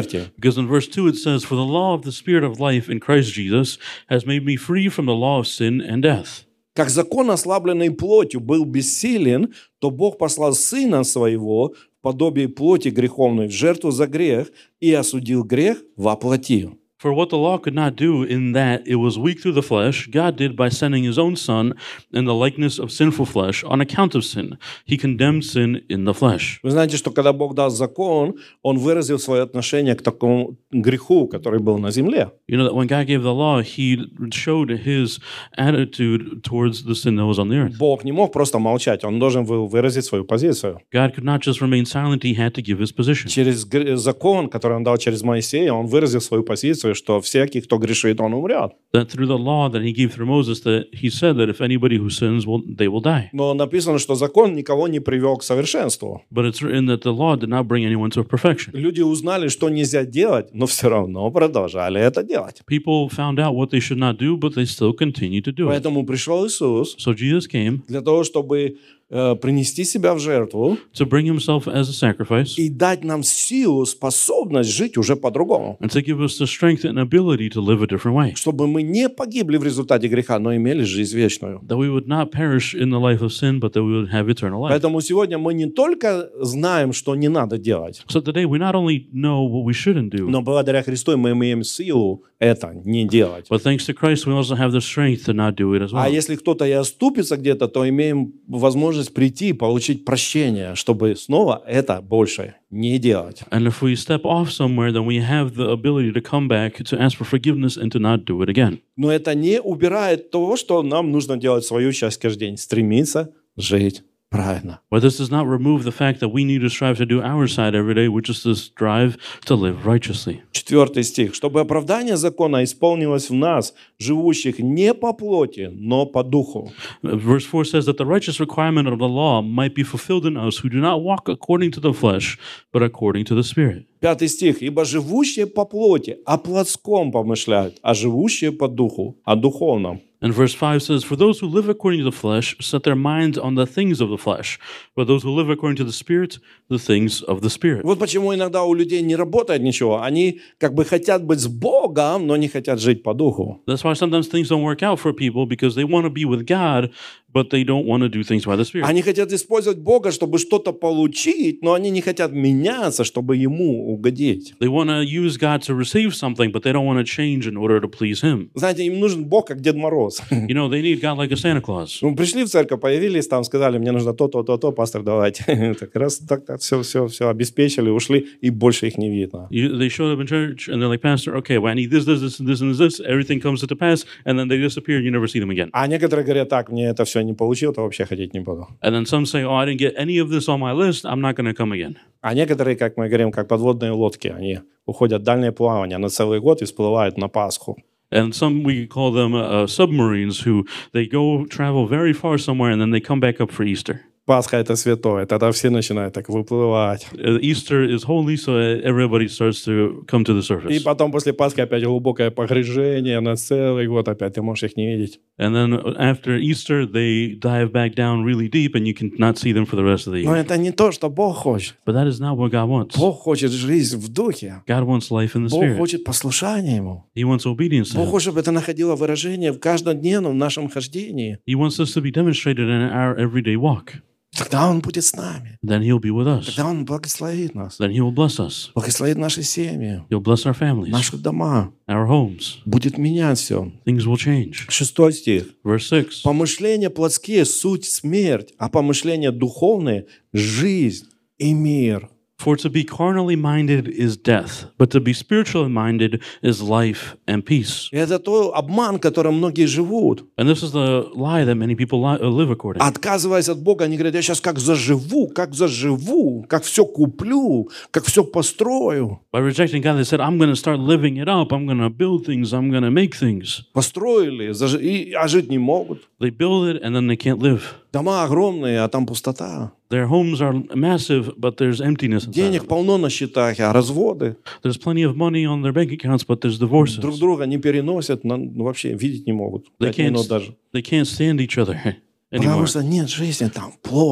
Because in verse two it says, "For the law of the Spirit of life in Christ Jesus has made me free from the law of sin and death." Как закон, ослабленный плотью, был бессилен, то Бог послал Сына Своего в подобие плоти греховной в жертву за грех и осудил грех во плоти. For what the law could not do in that it was weak through the flesh, God did by sending his own Son in the likeness of sinful flesh on account of sin. He condemned sin in the flesh. Вы знаете, что когда Бог дал закон, Он выразил свое отношение к такому греху, который был на земле. You know that when God gave the law, he showed his attitude towards the sin that was on the earth. Бог не мог просто молчать, Он должен был выразить свою позицию. God could not just remain silent, he had to give his position. Через закон, который Он дал через Моисея, Он выразил свою позицию, что всякий, кто грешит, он умрет. That through the law that he gave through Moses, that he said that if anybody who sins, will, they will die. Но написано, что закон никого не привел к совершенству. But it's written that the law did not bring anyone to perfection. Люди узнали, что нельзя делать, но все равно продолжали это делать. People found out what they should not do, but they still continued to do it. Поэтому пришел Иисус So Jesus came для того, чтобы э, принести себя в жертву to bring himself as a sacrifice и дать нам силу, способность жить уже по-другому. and to give us the strength and ability to live a different way. Чтобы мы не погибли в результате греха, но имели жизнь вечную. That we would not perish in the life of sin, but that we would have eternal life. Поэтому сегодня мы не только знаем, что не надо делать, So today we not only know what we shouldn't do, но благодаря Христу мы имеем силу это не делать. but thanks to Christ we also have the strength to not do it as А well. если кто-то и оступится где-то, то имеем возможность прийти, получить прощение, чтобы снова это больше не делать. And if we step off somewhere, then we have the ability to come back, to ask for forgiveness, and to not do it again. Но это не убирает того, что нам нужно делать свою часть каждый день, стремиться жить правильно. But this does not remove the fact that we need to strive to do our side every day, which is to strive to live righteously. Четвертый стих. «Чтобы оправдание закона исполнилось в нас, живущих не по плоти, но по духу». Verse four says that the righteous requirement of the law might be fulfilled in us who do not walk according to the flesh, but according to the Spirit. Пятый стих. «Ибо живущие по плоти о плотском помышляют, а живущие по духу о духовном». And verse five says, "For those who live according to the flesh set their minds on the things of the flesh, but those who live according to the Spirit, the things of the Spirit." Вот почему иногда у людей не работает ничего. Они как бы хотят быть с Богом, но не хотят жить по духу. That's why sometimes things don't work out for people, because they want to be with God, but they don't want to do things by the Spirit. Они хотят использовать Бога, чтобы что-то получить, но они не хотят меняться, чтобы Ему угодить. They want to use God to receive something, but they don't want to change in order to please Him. Знаете, им нужен Бог, как Дед Мороз. You know, they need God like a Santa Claus. Ну, пришли в церковь, появились там, сказали, мне нужно то, то, то, то, пастор, давайте. Так раз так, так все, все, все обеспечили, ушли, и больше их не видно. You, they showed up in church and they're like, "Pastor, okay, well, I need this, this, this, this, and this. Everything comes to pass," and then they disappear and you never see them again. А некоторые говорят, так, мне это все не получил, то вообще ходить не буду. And then some say, "Oh, I didn't get any of this on my list. I'm not going to come again." А некоторые, как мы говорим, как подводные лодки, они уходят в дальнее плавание на целый год и всплывают на Пасху. And some, we call them uh, submarines, who they go travel very far somewhere and then they come back up for Easter. Пасха – это святое, тогда все начинают так выплывать. Uh, Easter is holy, so everybody starts to come to the И surface. потом после Пасхи опять глубокое погружение на целый год опять, ты можешь их не видеть. And then after Easter, they dive back down really deep and you can not see them for the rest of the Но year. это не то, что Бог хочет. But that is not what God wants. Бог хочет жизнь в духе. God wants life in the Бог Spirit. хочет послушания Ему. He wants obedience to Бог Him. хочет, чтобы это находило выражение в каждодневном нашем хождении. He wants this to be demonstrated in our everyday walk. Тогда Он будет с нами. Then He'll be with us. Тогда Он благословит нас. Then He will bless us. Благословит наши семьи, He'll bless our families, наши дома. our homes. Будет менять все. Things will change. Шестой стих. Verse six. Помышления плотские – суть смерть, а помышления духовные – жизнь и мир. For to be carnally minded is death, but to be spiritually minded is life and peace. И это тот обман, которым многие живут. And this is the lie that many people li- uh, live according. Отказываясь от Бога, они говорят, я сейчас как заживу, как заживу, как все куплю, как все построю. By rejecting God, they said, "I'm going to start living it up. I'm going to build things. I'm going to make things." Построили, заж... и... а жить не могут. They build it and then they can't live. Дома огромные, а там пустота. Their homes are massive, but there's emptiness inside. Денег полно на счетах, а разводы. There's plenty of money on their bank accounts, but there's divorces. Друг друга не переносят, на... ну, вообще видеть не могут. They Пять минут can't, даже. they can't stand each other anymore Потому что нет жизни там, плоть.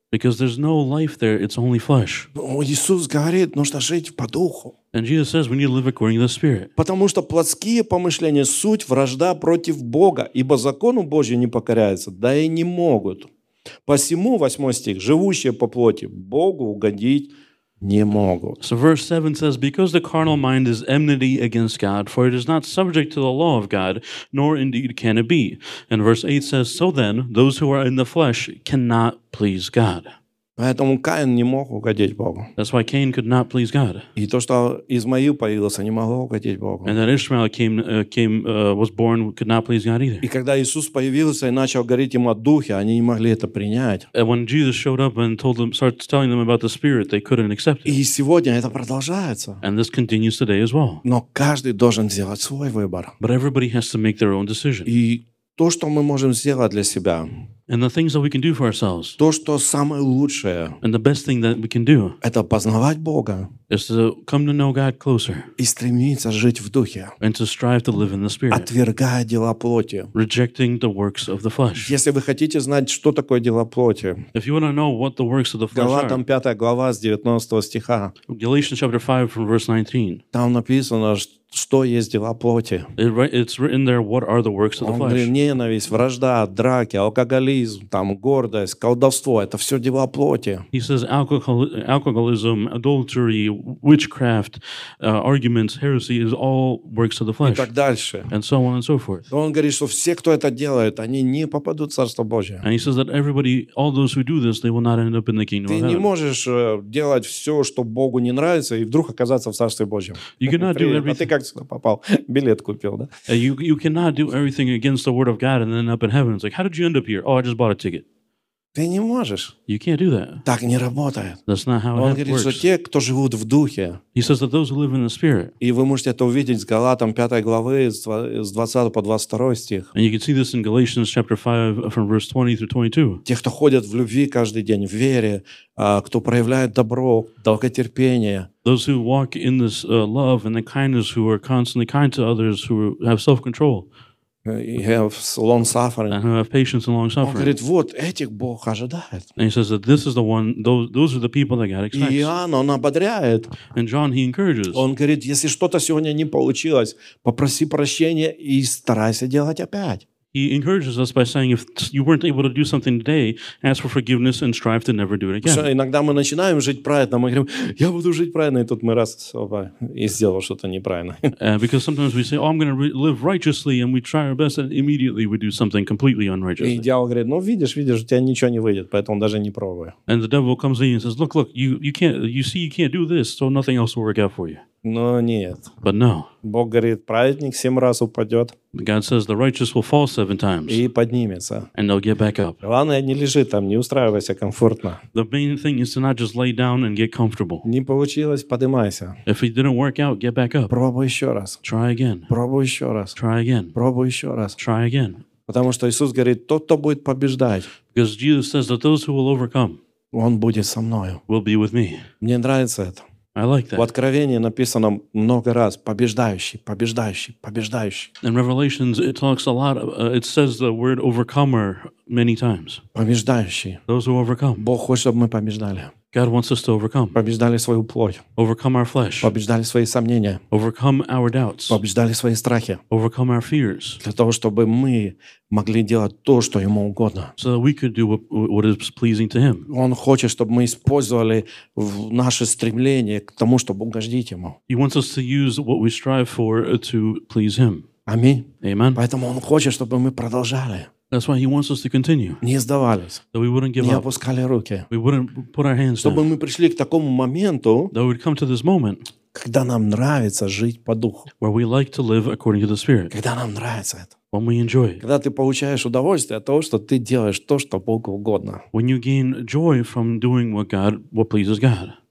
Because there's no life there, it's only flesh. Но Иисус говорит, нужно жить по духу. And Jesus says we need to live according to the Spirit. Потому что плотские помышления — суть вражда против Бога, ибо закону Божию не покоряются, да и не могут. Посему, восьмой стих, живущие по плоти Богу угодить не могут. So verse seven says, because the carnal mind is enmity against God, for it is not subject to the law of God, nor indeed can it be. And verse eight says, so then, those who are in the flesh cannot please God. Поэтому Каин не мог угодить Богу. That's why Cain could not please God. И то, что Измаил появился, не могло угодить Богу. And that Ishmael came, uh, came, uh, was born, could not please God either. И когда Иисус появился и начал говорить им о Духе, они не могли это принять. And when Jesus showed up and told them, started telling them about the Spirit, they couldn't accept it. И сегодня это продолжается. And this continues today as well. Но каждый должен сделать свой выбор. But everybody has to make their own decision. И то, что мы можем сделать для себя, And the things that we can do for ourselves, то, что самое лучшее, and the best thing that we can do, это познавать Бога is to come to know God closer и стремиться жить в Духе, and to strive to live in the Spirit, отвергая дела плоти. rejecting the works of the flesh. Если вы хотите знать, что такое дела плоти, If you want to know what the works of the flesh Галатам are, пятая глава с девятнадцатого стиха, Galatians chapter five from verse nineteen, там написано, что есть дела плоти. it, ri- it's written there, what are the works of the Он говорит, flesh? ненависть, вражда, драки, алкоголизм, там, гордость, колдовство — это все дела плоти. He says alcohol, alcoholism, adultery, witchcraft, uh, arguments, heresy is all works of the И flesh, так дальше. and so on and so forth. Он говорит, что все, кто это делает, они не попадут в Царство Божие. And he says that everybody, all those who do this, they will not end up in the kingdom Ты of не heaven. можешь э, делать все, что Богу не нравится, и вдруг оказаться в Царстве Божьем. You cannot do Привет. А everything. ты как сюда попал? Билет купил, да? Uh, you you cannot do everything against the word of God and then end up in heaven. It's like, how did you end up here? Oh, I just bought a ticket. Ты не можешь. You can't do that. Так не работает. That's not how Он it говорит, что works. те, кто живут в Духе, He says that those who live in the Spirit, и вы можете это увидеть с Галатам пятой главы, с два- с двадцатого по двадцать второй стих. and you can see this in Galatians chapter five from verse twenty through twenty-two. Те, кто ходят в любви каждый день, в вере, а, кто проявляет добро, долготерпение, Those who walk in this uh, love and the kindness, who are constantly kind to others, who have self-control э, и have long suffering. and who have patience and long Он suffering. говорит, вот этих Бог ожидает. And he says that this is the one; those those are the people that God И expects. Иоанн, он ободряет. And John, he encourages. Он говорит, если что-то сегодня не получилось, попроси прощения и старайся делать опять. He encourages us by saying, if you weren't able to do something today, ask for forgiveness and strive to never do it Потому again. что иногда мы начинаем жить праведно, мы говорим, я буду жить праведно, и тут мы раз опа, и сделал что-то неправильно. Uh, because sometimes we say, oh, I'm going to re- live righteously, and we try our best, and immediately we do something completely И unrighteous. дьявол говорит, ну видишь, видишь, у тебя ничего не выйдет, поэтому даже не пробуй. And the devil comes in and says, look, look, you, you can't, you see you can't do this, so nothing else will work out for you. Но нет. But no. Бог говорит, праведник семь раз упадет God says the righteous will fall seven times, и поднимется. and they'll get back up. Главное, не лежи там, не устраивайся комфортно. The main thing is to not just lay down and get comfortable. Не получилось, поднимайся. If it didn't work out, get back up. Пробуй еще раз. Try again. Пробуй еще раз. Try again. Пробуй еще раз. Try again. Потому что Иисус говорит, тот, кто будет побеждать, Because Jesus says that those who will overcome он будет со мною. will be with me. Мне нравится это. I like В that. Откровении написано много раз побеждающий, побеждающий, побеждающий, In Revelations, it talks a lot, uh, it says the word overcomer many times. побеждающий. Those who overcome. Бог хочет, чтобы мы побеждали. God wants us to overcome. Побеждали свою плоть, Overcome our flesh. побеждали свои сомнения, Overcome our doubts. побеждали свои страхи. Overcome our fears. Для того, чтобы мы могли делать то, что Ему угодно. So that we could do what, what is pleasing to Him. Он хочет, чтобы мы использовали в- наше стремление к тому, чтобы угодить Ему. He wants us to use what we strive for uh, to please Him. Аминь. Amen. Поэтому Он хочет, чтобы мы продолжали, That's why He wants us to continue. не сдавались, That we wouldn't give не up. опускали руки. We wouldn't put our hands Чтобы down. мы пришли к такому моменту, That we'd come to this moment когда нам нравится жить по духу. where we like to live according to the Spirit. Когда нам нравится это. When we enjoy it. Когда ты получаешь удовольствие от того, что ты делаешь то, что Богу угодно. When you gain joy from doing what God, what pleases God.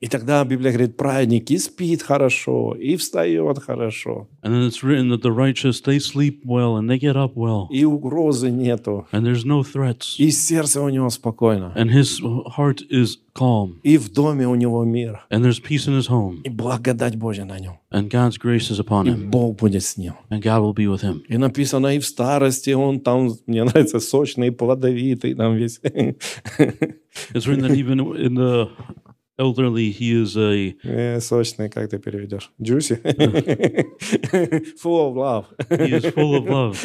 И тогда Библия говорит, праведник и спит хорошо, и встает хорошо, And then it's written that the righteous, they sleep well and they get up well. и угрозы нету, And there's no threats. и сердце у него спокойно, And his heart is calm. и в доме у него мир, And there's peace in his home. и благодать Божья на нем, And God's grace is upon и him. Бог будет с ним. And God will be with him. И написано, и в старости он там, мне нравится, сочный, плодовитый, там весь. It's written that even in the elderly, he is a Э, Сочный, как ты переведешь? Juicy? Full of love. he is full of love.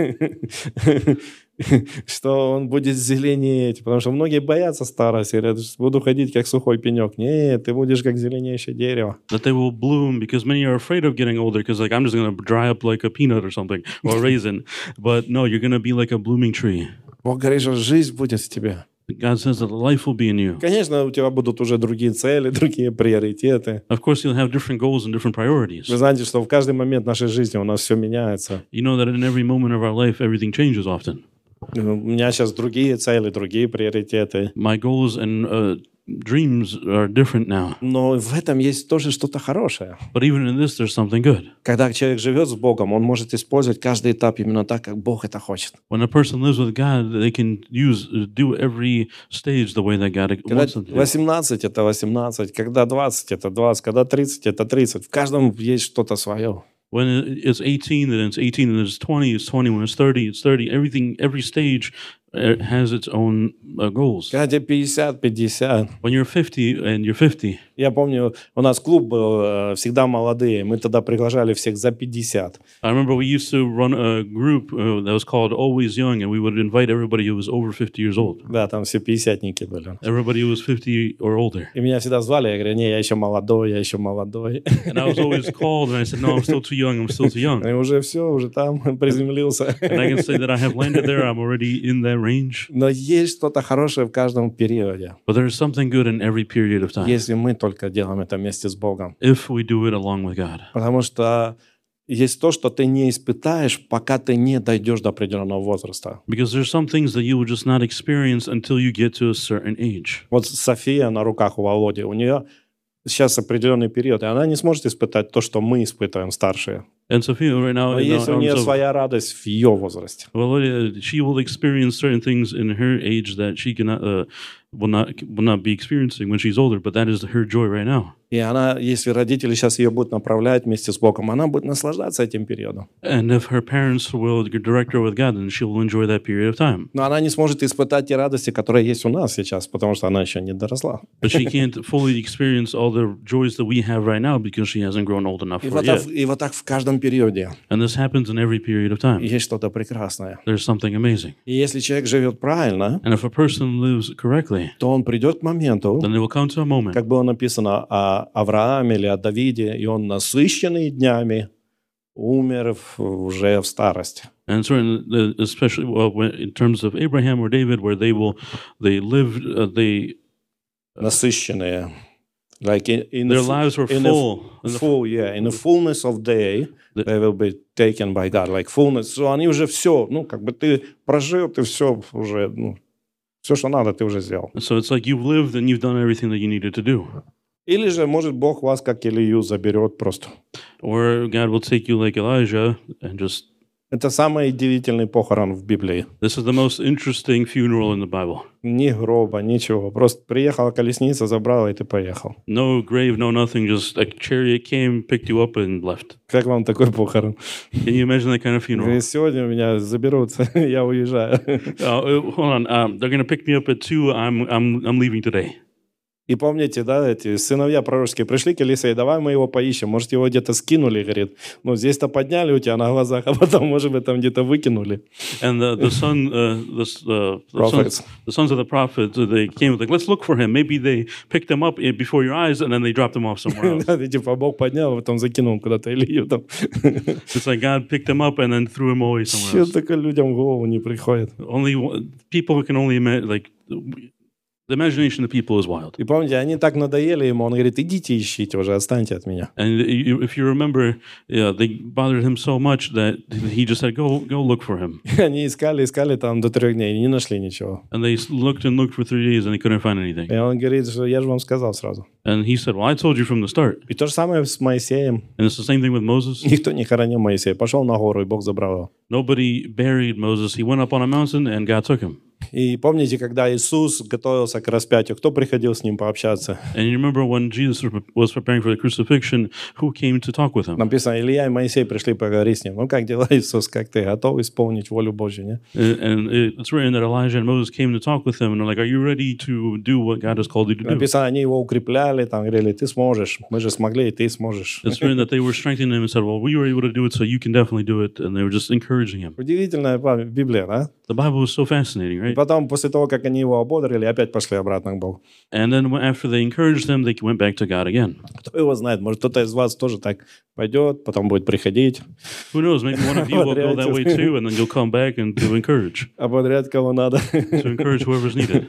Что он будет зеленеть, потому что многие боятся старости, говорят, буду ходить как сухой пенек. Нет, ты будешь как зеленеющее дерево. That they will bloom, because many are afraid of getting older because, like, I'm just going to dry up like a peanut or something or a raisin. But no, you're going to be like a blooming tree. Бог говорит, что жизнь будет в тебе. God says that life will be in you. Конечно, у тебя будут уже другие цели, другие приоритеты. Of course, you'll have different goals and different priorities. Вы знаете, что в каждый момент нашей жизни у нас все меняется. You know that in every moment of our life, everything changes often. У меня сейчас другие цели, другие приоритеты. My goals and uh, dreams are different now. Но в этом есть тоже что-то хорошее. But even in this, there's something good. Когда человек живет с Богом, он может использовать каждый этап именно так, как Бог это хочет. When a person lives with God, they can use do every stage the way that God Когда wants them to. do. восемнадцать – это восемнадцать, когда двадцать – это двадцать, когда тридцать – это тридцать. В каждом есть что-то свое. When it's eighteen, then it's eighteen, and it's twenty, it's twenty. When it's thirty, it's thirty. Everything, every stage uh, has its own uh, goals. Когда тебе пятьдесят, пятьдесят. When you're fifty and you're fifty, Я помню, у нас клуб был э, всегда молодые. Мы тогда приглашали всех за пятьдесят. I remember we used to run a group uh, that was called Always Young, and we would invite everybody who was over fifty years old. Да, там все пятидесятники были. Everybody who was fifty or older. И меня всегда звали, я говорю, не, я еще молодой, я еще молодой. And I was always called, and I said, no, I'm still too young, I'm still too young. И уже все, уже там приземлился. And I can say that I have landed there, I'm already in that range. Но есть что-то хорошее в каждом периоде, But there's something good in every period of time, если мы только делаем это вместе с Богом. if we do it along with God. Потому что есть то, что ты не испытаешь, пока ты не дойдешь до определенного возраста. Because there's some things that you will just not experience until you get to a certain age. Вот София на руках у Володи, у нее сейчас определенный период, и она не сможет испытать то, что мы испытываем, старшие. And Sophia right now, Но in the есть у нее arms of своя радость в ее возрасте. Volodya, she will experience certain things in her age that she cannot, uh, will not, will not be experiencing when she's older. But that is her joy right now. И она, если родители сейчас ее будут направлять вместе с Богом, она будет наслаждаться этим периодом. And if her parents will direct her with God, then she will enjoy that period of time. Но она не сможет испытать те радости, которые есть у нас сейчас, потому что она еще не доросла. But she can't fully experience all the joys that we have right now because she hasn't grown old enough И for вот, it так, yet. и вот так в каждом периоде And this happens in every period of time. есть что-то прекрасное. There's something amazing. И если человек живет правильно, And if a person lives correctly, то он придет к моменту, then there will come to a moment, как было написано о Аврааме или о Давиде, и он, насыщенный днями, умер в- уже в старости. and it's written, uh, especially well, when, in terms of Abraham or David, where they will, they lived, uh, they Насыщенные. Like in, in their the fu- lives were in the full. In the full, yeah, in the fullness of day, they will be taken by God. Like fullness. So они уже все, ну, как бы ты прожил, ты все уже, ну, все, что надо, ты уже сделал. So it's like you've lived and you've done everything that you needed to do. Или же, может, Бог вас, как Илью, заберет просто. Or God will take you like Elijah and just, Это самый удивительный похорон в Библии. this is the most interesting funeral in the Bible. Ни гроба, ничего. Просто приехала колесница, забрала, и ты поехал. No grave, no nothing, just a chariot came, picked you up, and left. Как вам такой похорон? Can you imagine that kind of funeral? Говорит, сегодня меня заберут, я уезжаю. Uh, hold on, um, they're going to pick me up at two. I'm, I'm, I'm leaving today. И помните, да, эти сыновья пророческие пришли к Елисею, давай мы его поищем. Может, его где-то скинули, говорит. Ну, здесь-то подняли у тебя на глазах, а потом, может быть, там где-то выкинули. And the, the son, uh, the, uh, the, Prophets. sons, the sons of the prophets, uh, they came like, let's look for him. Maybe they picked him up in- before your eyes and then they dropped him off somewhere else. Да, и типа Бог поднял, а потом закинул куда-то Илью там. It's like God picked him up and then threw him away somewhere Что else. такое людям в голову не приходит? Only one- people can only imagine, like The imagination of people is wild. И помните, они так надоели ему, он говорит, идите ищите уже, отстаньте от меня. And you, if you remember, yeah, they bothered him so much that he just said, go, go look for him. И они искали, искали там до трех дней, и не нашли ничего. And they looked and looked for three days and they couldn't find anything. И он говорит, что я же вам сказал сразу. And he said, well, I told you from the start. И то же самое с Моисеем. And it's the same thing with Moses. Никто не хоронил Моисея. Пошел на гору, и Бог забрал его. Nobody buried Moses. He went up on a mountain and God took him. И помните, когда Иисус готовился к распятию, кто приходил с ним пообщаться? And you remember when Jesus was preparing for the crucifixion, who came to talk with him? Написано, Илья и Моисей пришли поговорить с ним. Ну, как дела, Иисус, как ты готов исполнить волю Божью, не? And it's written that Elijah and Moses came to talk with him, and they're like, are you ready to do what God has called you to do? Написано, они его укрепляли, там говорили, ты сможешь, мы же смогли, и ты сможешь. It's written that they were strengthening him and said, well, we were able to do it, so you can definitely do it, and they were just encouraging him. Удивительная Библия, да? The Bible is so fascinating, И right? потом, после того, как они его ободрили, опять пошли обратно к Богу. And then after they encouraged them, they went back to God again. Кто его знает, может, кто-то из вас тоже так пойдет, потом будет приходить. Who knows, maybe one of you will go that way too, and then you'll come back and to encourage, Ободрять кого надо. to encourage whoever's needed.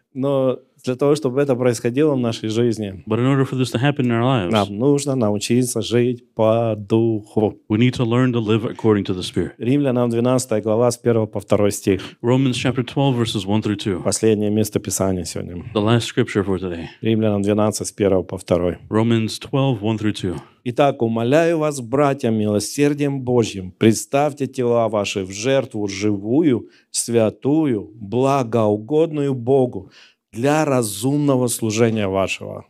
Но для того, чтобы это происходило в нашей жизни, But in order for this to happen in our lives, нам нужно научиться жить по духу. we need to learn to live according to the Spirit. Римлянам двенадцатая глава с первого по второй стих. Romans chapter twelve, verses one through two. Последнее место Писания сегодня. The last scripture for today. Римлянам двенадцать с первого по второй. Romans twelve, one through two. Итак, умоляю вас, братья, милосердием Божьим, представьте тела ваши в жертву живую, святую, благоугодную Богу, для разумного служения вашего.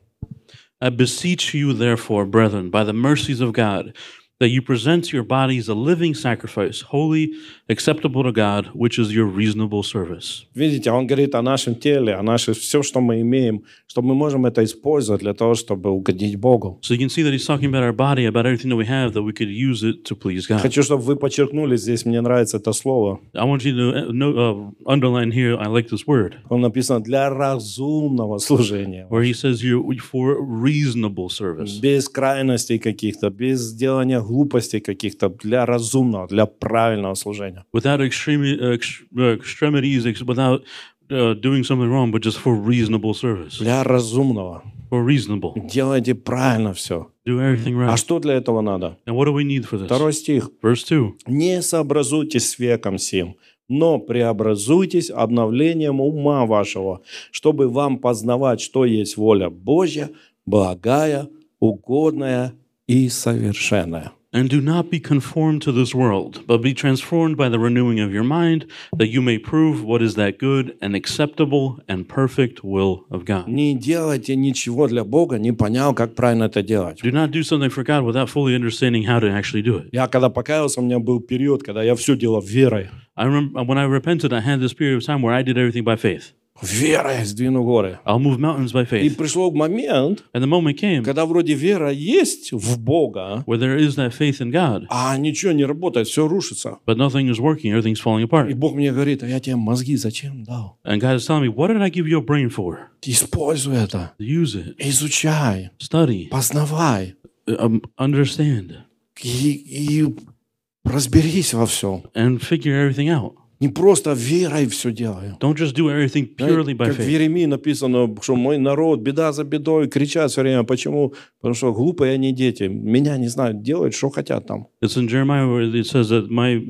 I beseech you, therefore, brethren, by the mercies of God, that you present your bodies a living sacrifice, holy, acceptable to God, which is your reasonable service. Видите, он говорит о нашем теле, о нашем, все, что мы имеем, что мы можем это использовать для того, чтобы угодить Богу. So you can see that he's talking about our body, about everything that we have, that we could use it to please God. Хочу, чтобы вы подчеркнули здесь, мне нравится это слово. I want you to know, uh, underline here, I like this word, Он написано для разумного служения. where he says you for reasonable service. Без крайностей каких-то, без сделания глупостей каких-то, для разумного, для правильного служения. Without extreme, uh, ex- uh, extremities, ex- without uh, doing something wrong, but just for reasonable service. Для разумного. For reasonable. Делайте правильно все. Do everything А right. что для этого надо? And what do we need for this? Второй стих. Verse two. «Не сообразуйтесь с веком сим, но преобразуйтесь обновлением ума вашего, чтобы вам познавать, что есть воля Божья, благая, угодная и совершенная». And do not be conformed to this world, but be transformed by the renewing of your mind, that you may prove what is that good and acceptable and perfect will of God. Не делайте ничего для Бога, не понял, как правильно это делать. Do not do something for God without fully understanding how to actually do it. Я когда покаялся, у меня был период, когда я все делал верой. I remember when I repented, I had this period of time where I did everything by faith. Верой сдвину горы. I'll move mountains by И faith. пришел момент, And the moment came когда вроде вера есть в Бога, where there is that faith in God, а ничего не работает, все рушится. but nothing is working, everything's falling И apart. Бог мне говорит, а я тебе мозги зачем дал? And God is telling me, what did I give you a brain for? Используй это, Use it, изучай, study, познавай um, understand, и, и разберись во всем. and figure everything out. Не просто верой все делаю. Don't just do everything purely by Как в faith. Иеремии написано, что мой народ, беда за бедой, кричат все время. Почему? Потому что глупые они дети. Меня не знают, делают, что хотят там. It's in Jeremiah where it says that my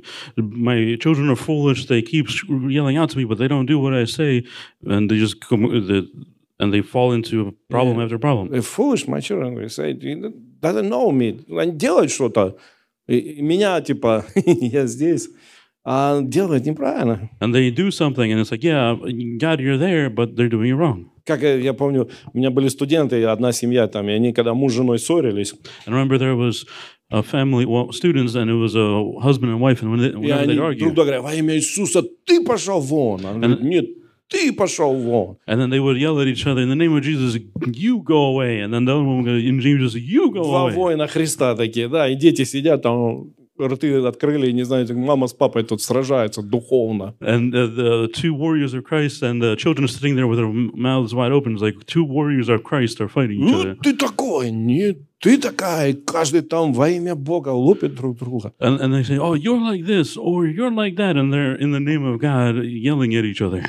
my children are foolish. They keep yelling out to me, but they don't do what I say, and they just come the, and they fall into problem Yeah. after problem. They foolish, my children, they say, doesn't know me. Они делают что-то. И, и меня, типа, я здесь, а делают неправильно. And they do something, and it's like, yeah, God, you're there, but they're doing it wrong. Как я я помню, у меня были студенты, и одна семья там, и они, когда муж с женой ссорились, And remember, there was a family, well, students, and it was a husband and wife, and when they, и whenever они they'd друг argue, другу говорят, во имя Иисуса, ты пошел вон. Он говорит, нет, ты пошел вон. and then they would yell at each other, in the name of Jesus, you go away, and then the other one would go, in Jesus, you go Два away. воина Христа такие, да, и дети сидят там, рты открыли, и не знаю, мама с папой тут сражаются духовно. And uh, the two warriors of Christ and the children sitting there with their mouths wide open. It's like two warriors of Christ are fighting each other. Ну, ты такой, нет, ты такая. И каждый там во имя Бога лупит друг друга. And, and they say, oh, you're like this, or you're like that. And they're in the name of God yelling at each other.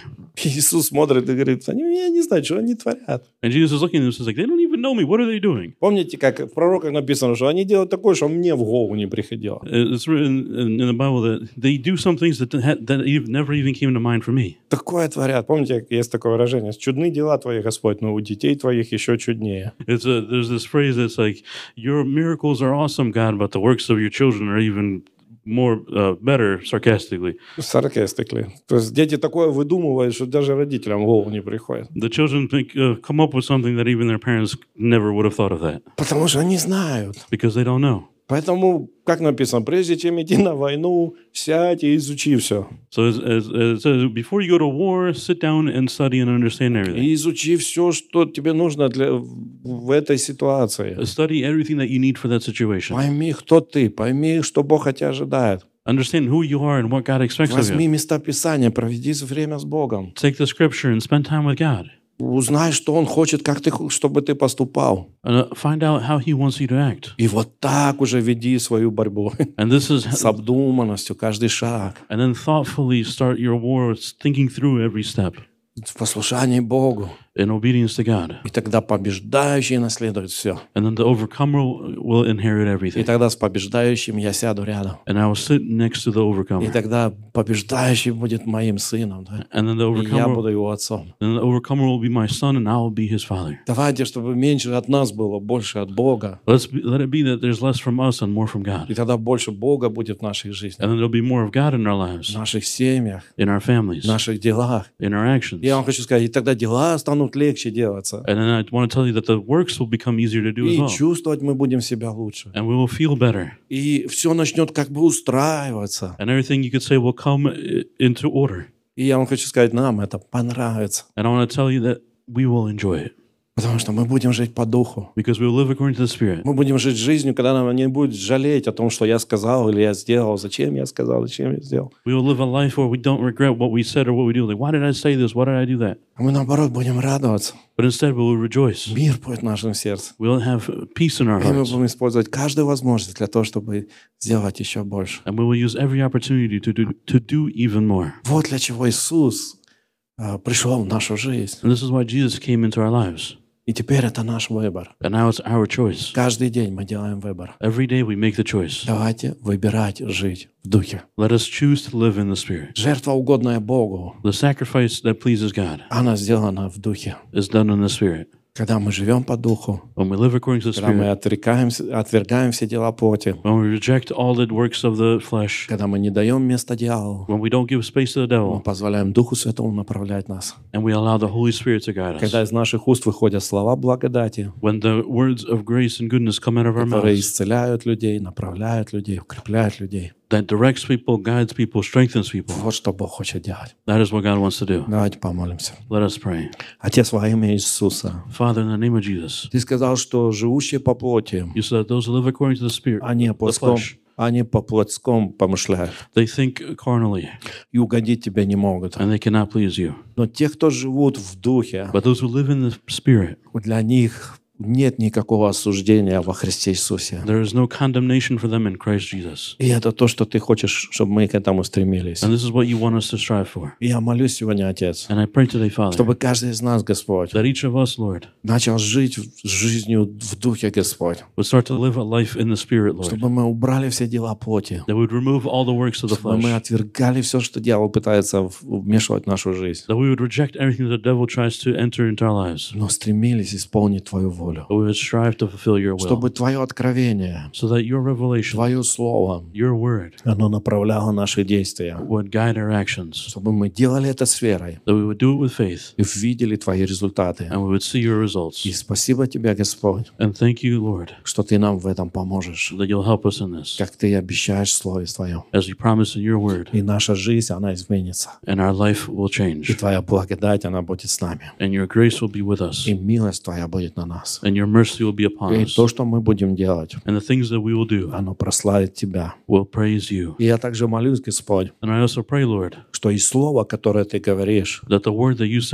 Иисус смотрит и говорит, они я не знаю, что они творят. And Jesus is looking at them and says, like, they don't even know me. What are they doing? Помните, как в пророках написано, что они делают такое, что мне в голову не приходило. It's written in, in the Bible that they do some things that, had, that never even came to mind for me. Такое творят. Помните, есть такое выражение, чудны дела твои, Господь, но у детей твоих еще чуднее. It's a, there's this phrase that's like, your miracles are awesome, God, but the works of your children are even more uh, better, sarcastically. Sarcastically. То есть дети такое выдумывают, что даже родителям в голову не приходит. The children think, uh, come up with something that even their parents never would have thought of that. Потому что они знают. Because they don't know. Поэтому, как написано, прежде чем идти на войну, сядь и изучи все. So as, as, as it says, before you go to war, sit down and study and understand everything. И изучи все, что тебе нужно для, в этой ситуации. Study everything that you need for that situation. Пойми, кто ты, пойми, что Бог от тебя ожидает. Understand who you are and what God expects of Возьми you. места Писания, проведи время с Богом. Take the scripture and spend time with God. Узнай, что Он хочет, как ты, чтобы ты поступал. And uh, find out how He wants you to act. И вот так уже веди свою борьбу. And this is С обдуманностью, каждый шаг. and then thoughtfully start your war, thinking through every step В послушании Богу. in obedience to God. И тогда побеждающий наследует все. And then the overcomer will inherit И everything. тогда с побеждающим я сяду рядом. And I will sit next to the И overcomer. тогда побеждающий будет моим сыном, да? And then the И я overcomer, буду его отцом. then the overcomer will be my son, and I will be his father. Давайте, чтобы меньше от нас было, больше от Бога. Let's be, let it be that there's less from us and more from God. И тогда больше Бога будет в нашей жизни, And then there'll be more of God in our в lives, наших семьях, in our families, в наших делах. in our actions. Я вам хочу сказать, и тогда дела станут легче делаться. And then I want to tell you that the works will become easier to do as И well. чувствовать мы будем себя лучше. And we will feel better. И все начнет как бы устраиваться. And everything you could say will come i- into order. И я вам хочу сказать, нам это понравится. And I want to tell you that we will enjoy it. Потому что мы будем жить по духу. Because we will live according to the Spirit. Мы будем жить жизнью, когда нам не будет жалеть о том, что я сказал или я сделал, зачем я сказал, зачем я сделал. We will live a life where we don't regret what we said or what we do. Like, why did I say this? Why did I do that? А мы, наоборот, будем радоваться. But instead, we will rejoice. Мир будет в нашем сердце. We will have peace in our И мы hearts. будем использовать каждую возможность для того, чтобы сделать еще больше. And we will use every opportunity to do, to do even more. Вот для чего Иисус а, пришел в нашу жизнь. And this is why Jesus came into our lives. И теперь это наш выбор. And now it's our choice. Каждый день мы делаем выбор. Every day we make the choice. Давайте выбирать жить в духе. Let us choose to live in the Spirit. Жертва, угодная Богу, The sacrifice that pleases God она сделана в духе. is done in the Spirit. Когда мы живем по духу, When we live according to the когда мы Spirit, отрекаемся, отвергаем все дела плоти, when we reject all the works of the flesh, когда мы не даем места дьяволу, when we don't give space to the мы devil, позволяем Духу Святому направлять нас. and we allow the Holy Spirit to guide us, Когда из наших уст выходят слова благодати, when the words of grace and goodness come out of our которые mouths, исцеляют людей, направляют людей, укрепляют людей. that directs people, guides people, strengthens people. Вот что Бог хочет делать. That is what God wants to do. Давайте помолимся. Let us pray. Отец, во имя Иисуса, Father, in the name of Jesus, Ты сказал, что живущие по плоти, you said that those who live according to the Spirit, они о the плотском, flesh, они по плотском помышляют they think carnally, и угодить Тебе не могут. and they cannot please you. Но те, кто живут в духе, But those who live in the Spirit, для них нет никакого осуждения во Христе Иисусе. there is no condemnation for them in Christ Jesus. И это то, что Ты хочешь, чтобы мы к этому стремились. And this is what you want us to strive for. И я молюсь сегодня, Отец, And I pray today, Father, чтобы каждый из нас, Господь, that each of us, Lord, начал жить жизнью в духе, Господь. would start to live a life in the Spirit, Lord. Чтобы мы убрали все дела плоти. That we would remove all the works of the Чтобы мы flesh. отвергали все, что дьявол пытается в- вмешивать в нашу жизнь. That we would reject everything the devil tries to enter into our lives. Но стремились исполнить Твою волю. But we would strive to fulfill your will. Чтобы Твое откровение, So that your revelation, Твое Слово, your word, оно направляло наши действия. would guide our actions. Чтобы мы делали это с верой That we would do it with faith. и видели Твои результаты. And we would see your results. И спасибо Тебе, Господь, And thank you, Lord, что Ты нам в этом поможешь. that you'll help us in this. Как Ты обещаешь в Слове Твоем. As you promise in your word. И наша жизнь, она изменится. And our life will И change. Твоя благодать, она будет с нами. And your grace will be with us. И милость Твоя будет на нас. And your mercy will be upon И us. то, что мы будем делать, And the things that we will do оно прославит Тебя. will praise you. И я также молюсь, Господь, And I also pray, Lord, что и Слово, которое Ты говоришь, that the word that you say,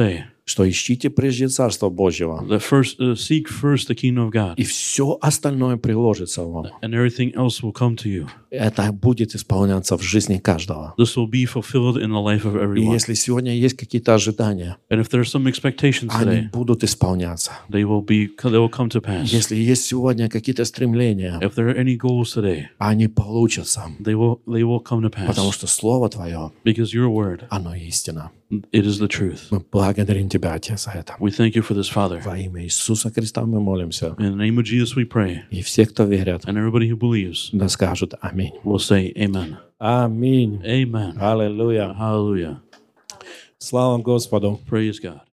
что ищите прежде Царство Божьего, that first uh, seek first the kingdom of God, и все остальное приложится вам. and everything else will come to you. Это будет исполняться в жизни каждого. This will be fulfilled in the life of И everyone. если сегодня есть какие-то ожидания, And if there are some expectations они today, будут исполняться. they will be they will come to pass. Если есть сегодня какие-то стремления, If there are any goals today, они получатся, they will they will come to потому pass, что Слово Твое, because your word, оно истина. it is the truth. Мы благодарим Тебя, Отец, за это. We thank you for this, Father. Во имя Иисуса Христа мы молимся. In the name of Jesus we pray, И все, кто верят, and everybody who believes да скажут Аминь. will say amen. Аминь. Amen. Аллилуйя. Hallelujah. Слава Господу. Praise God.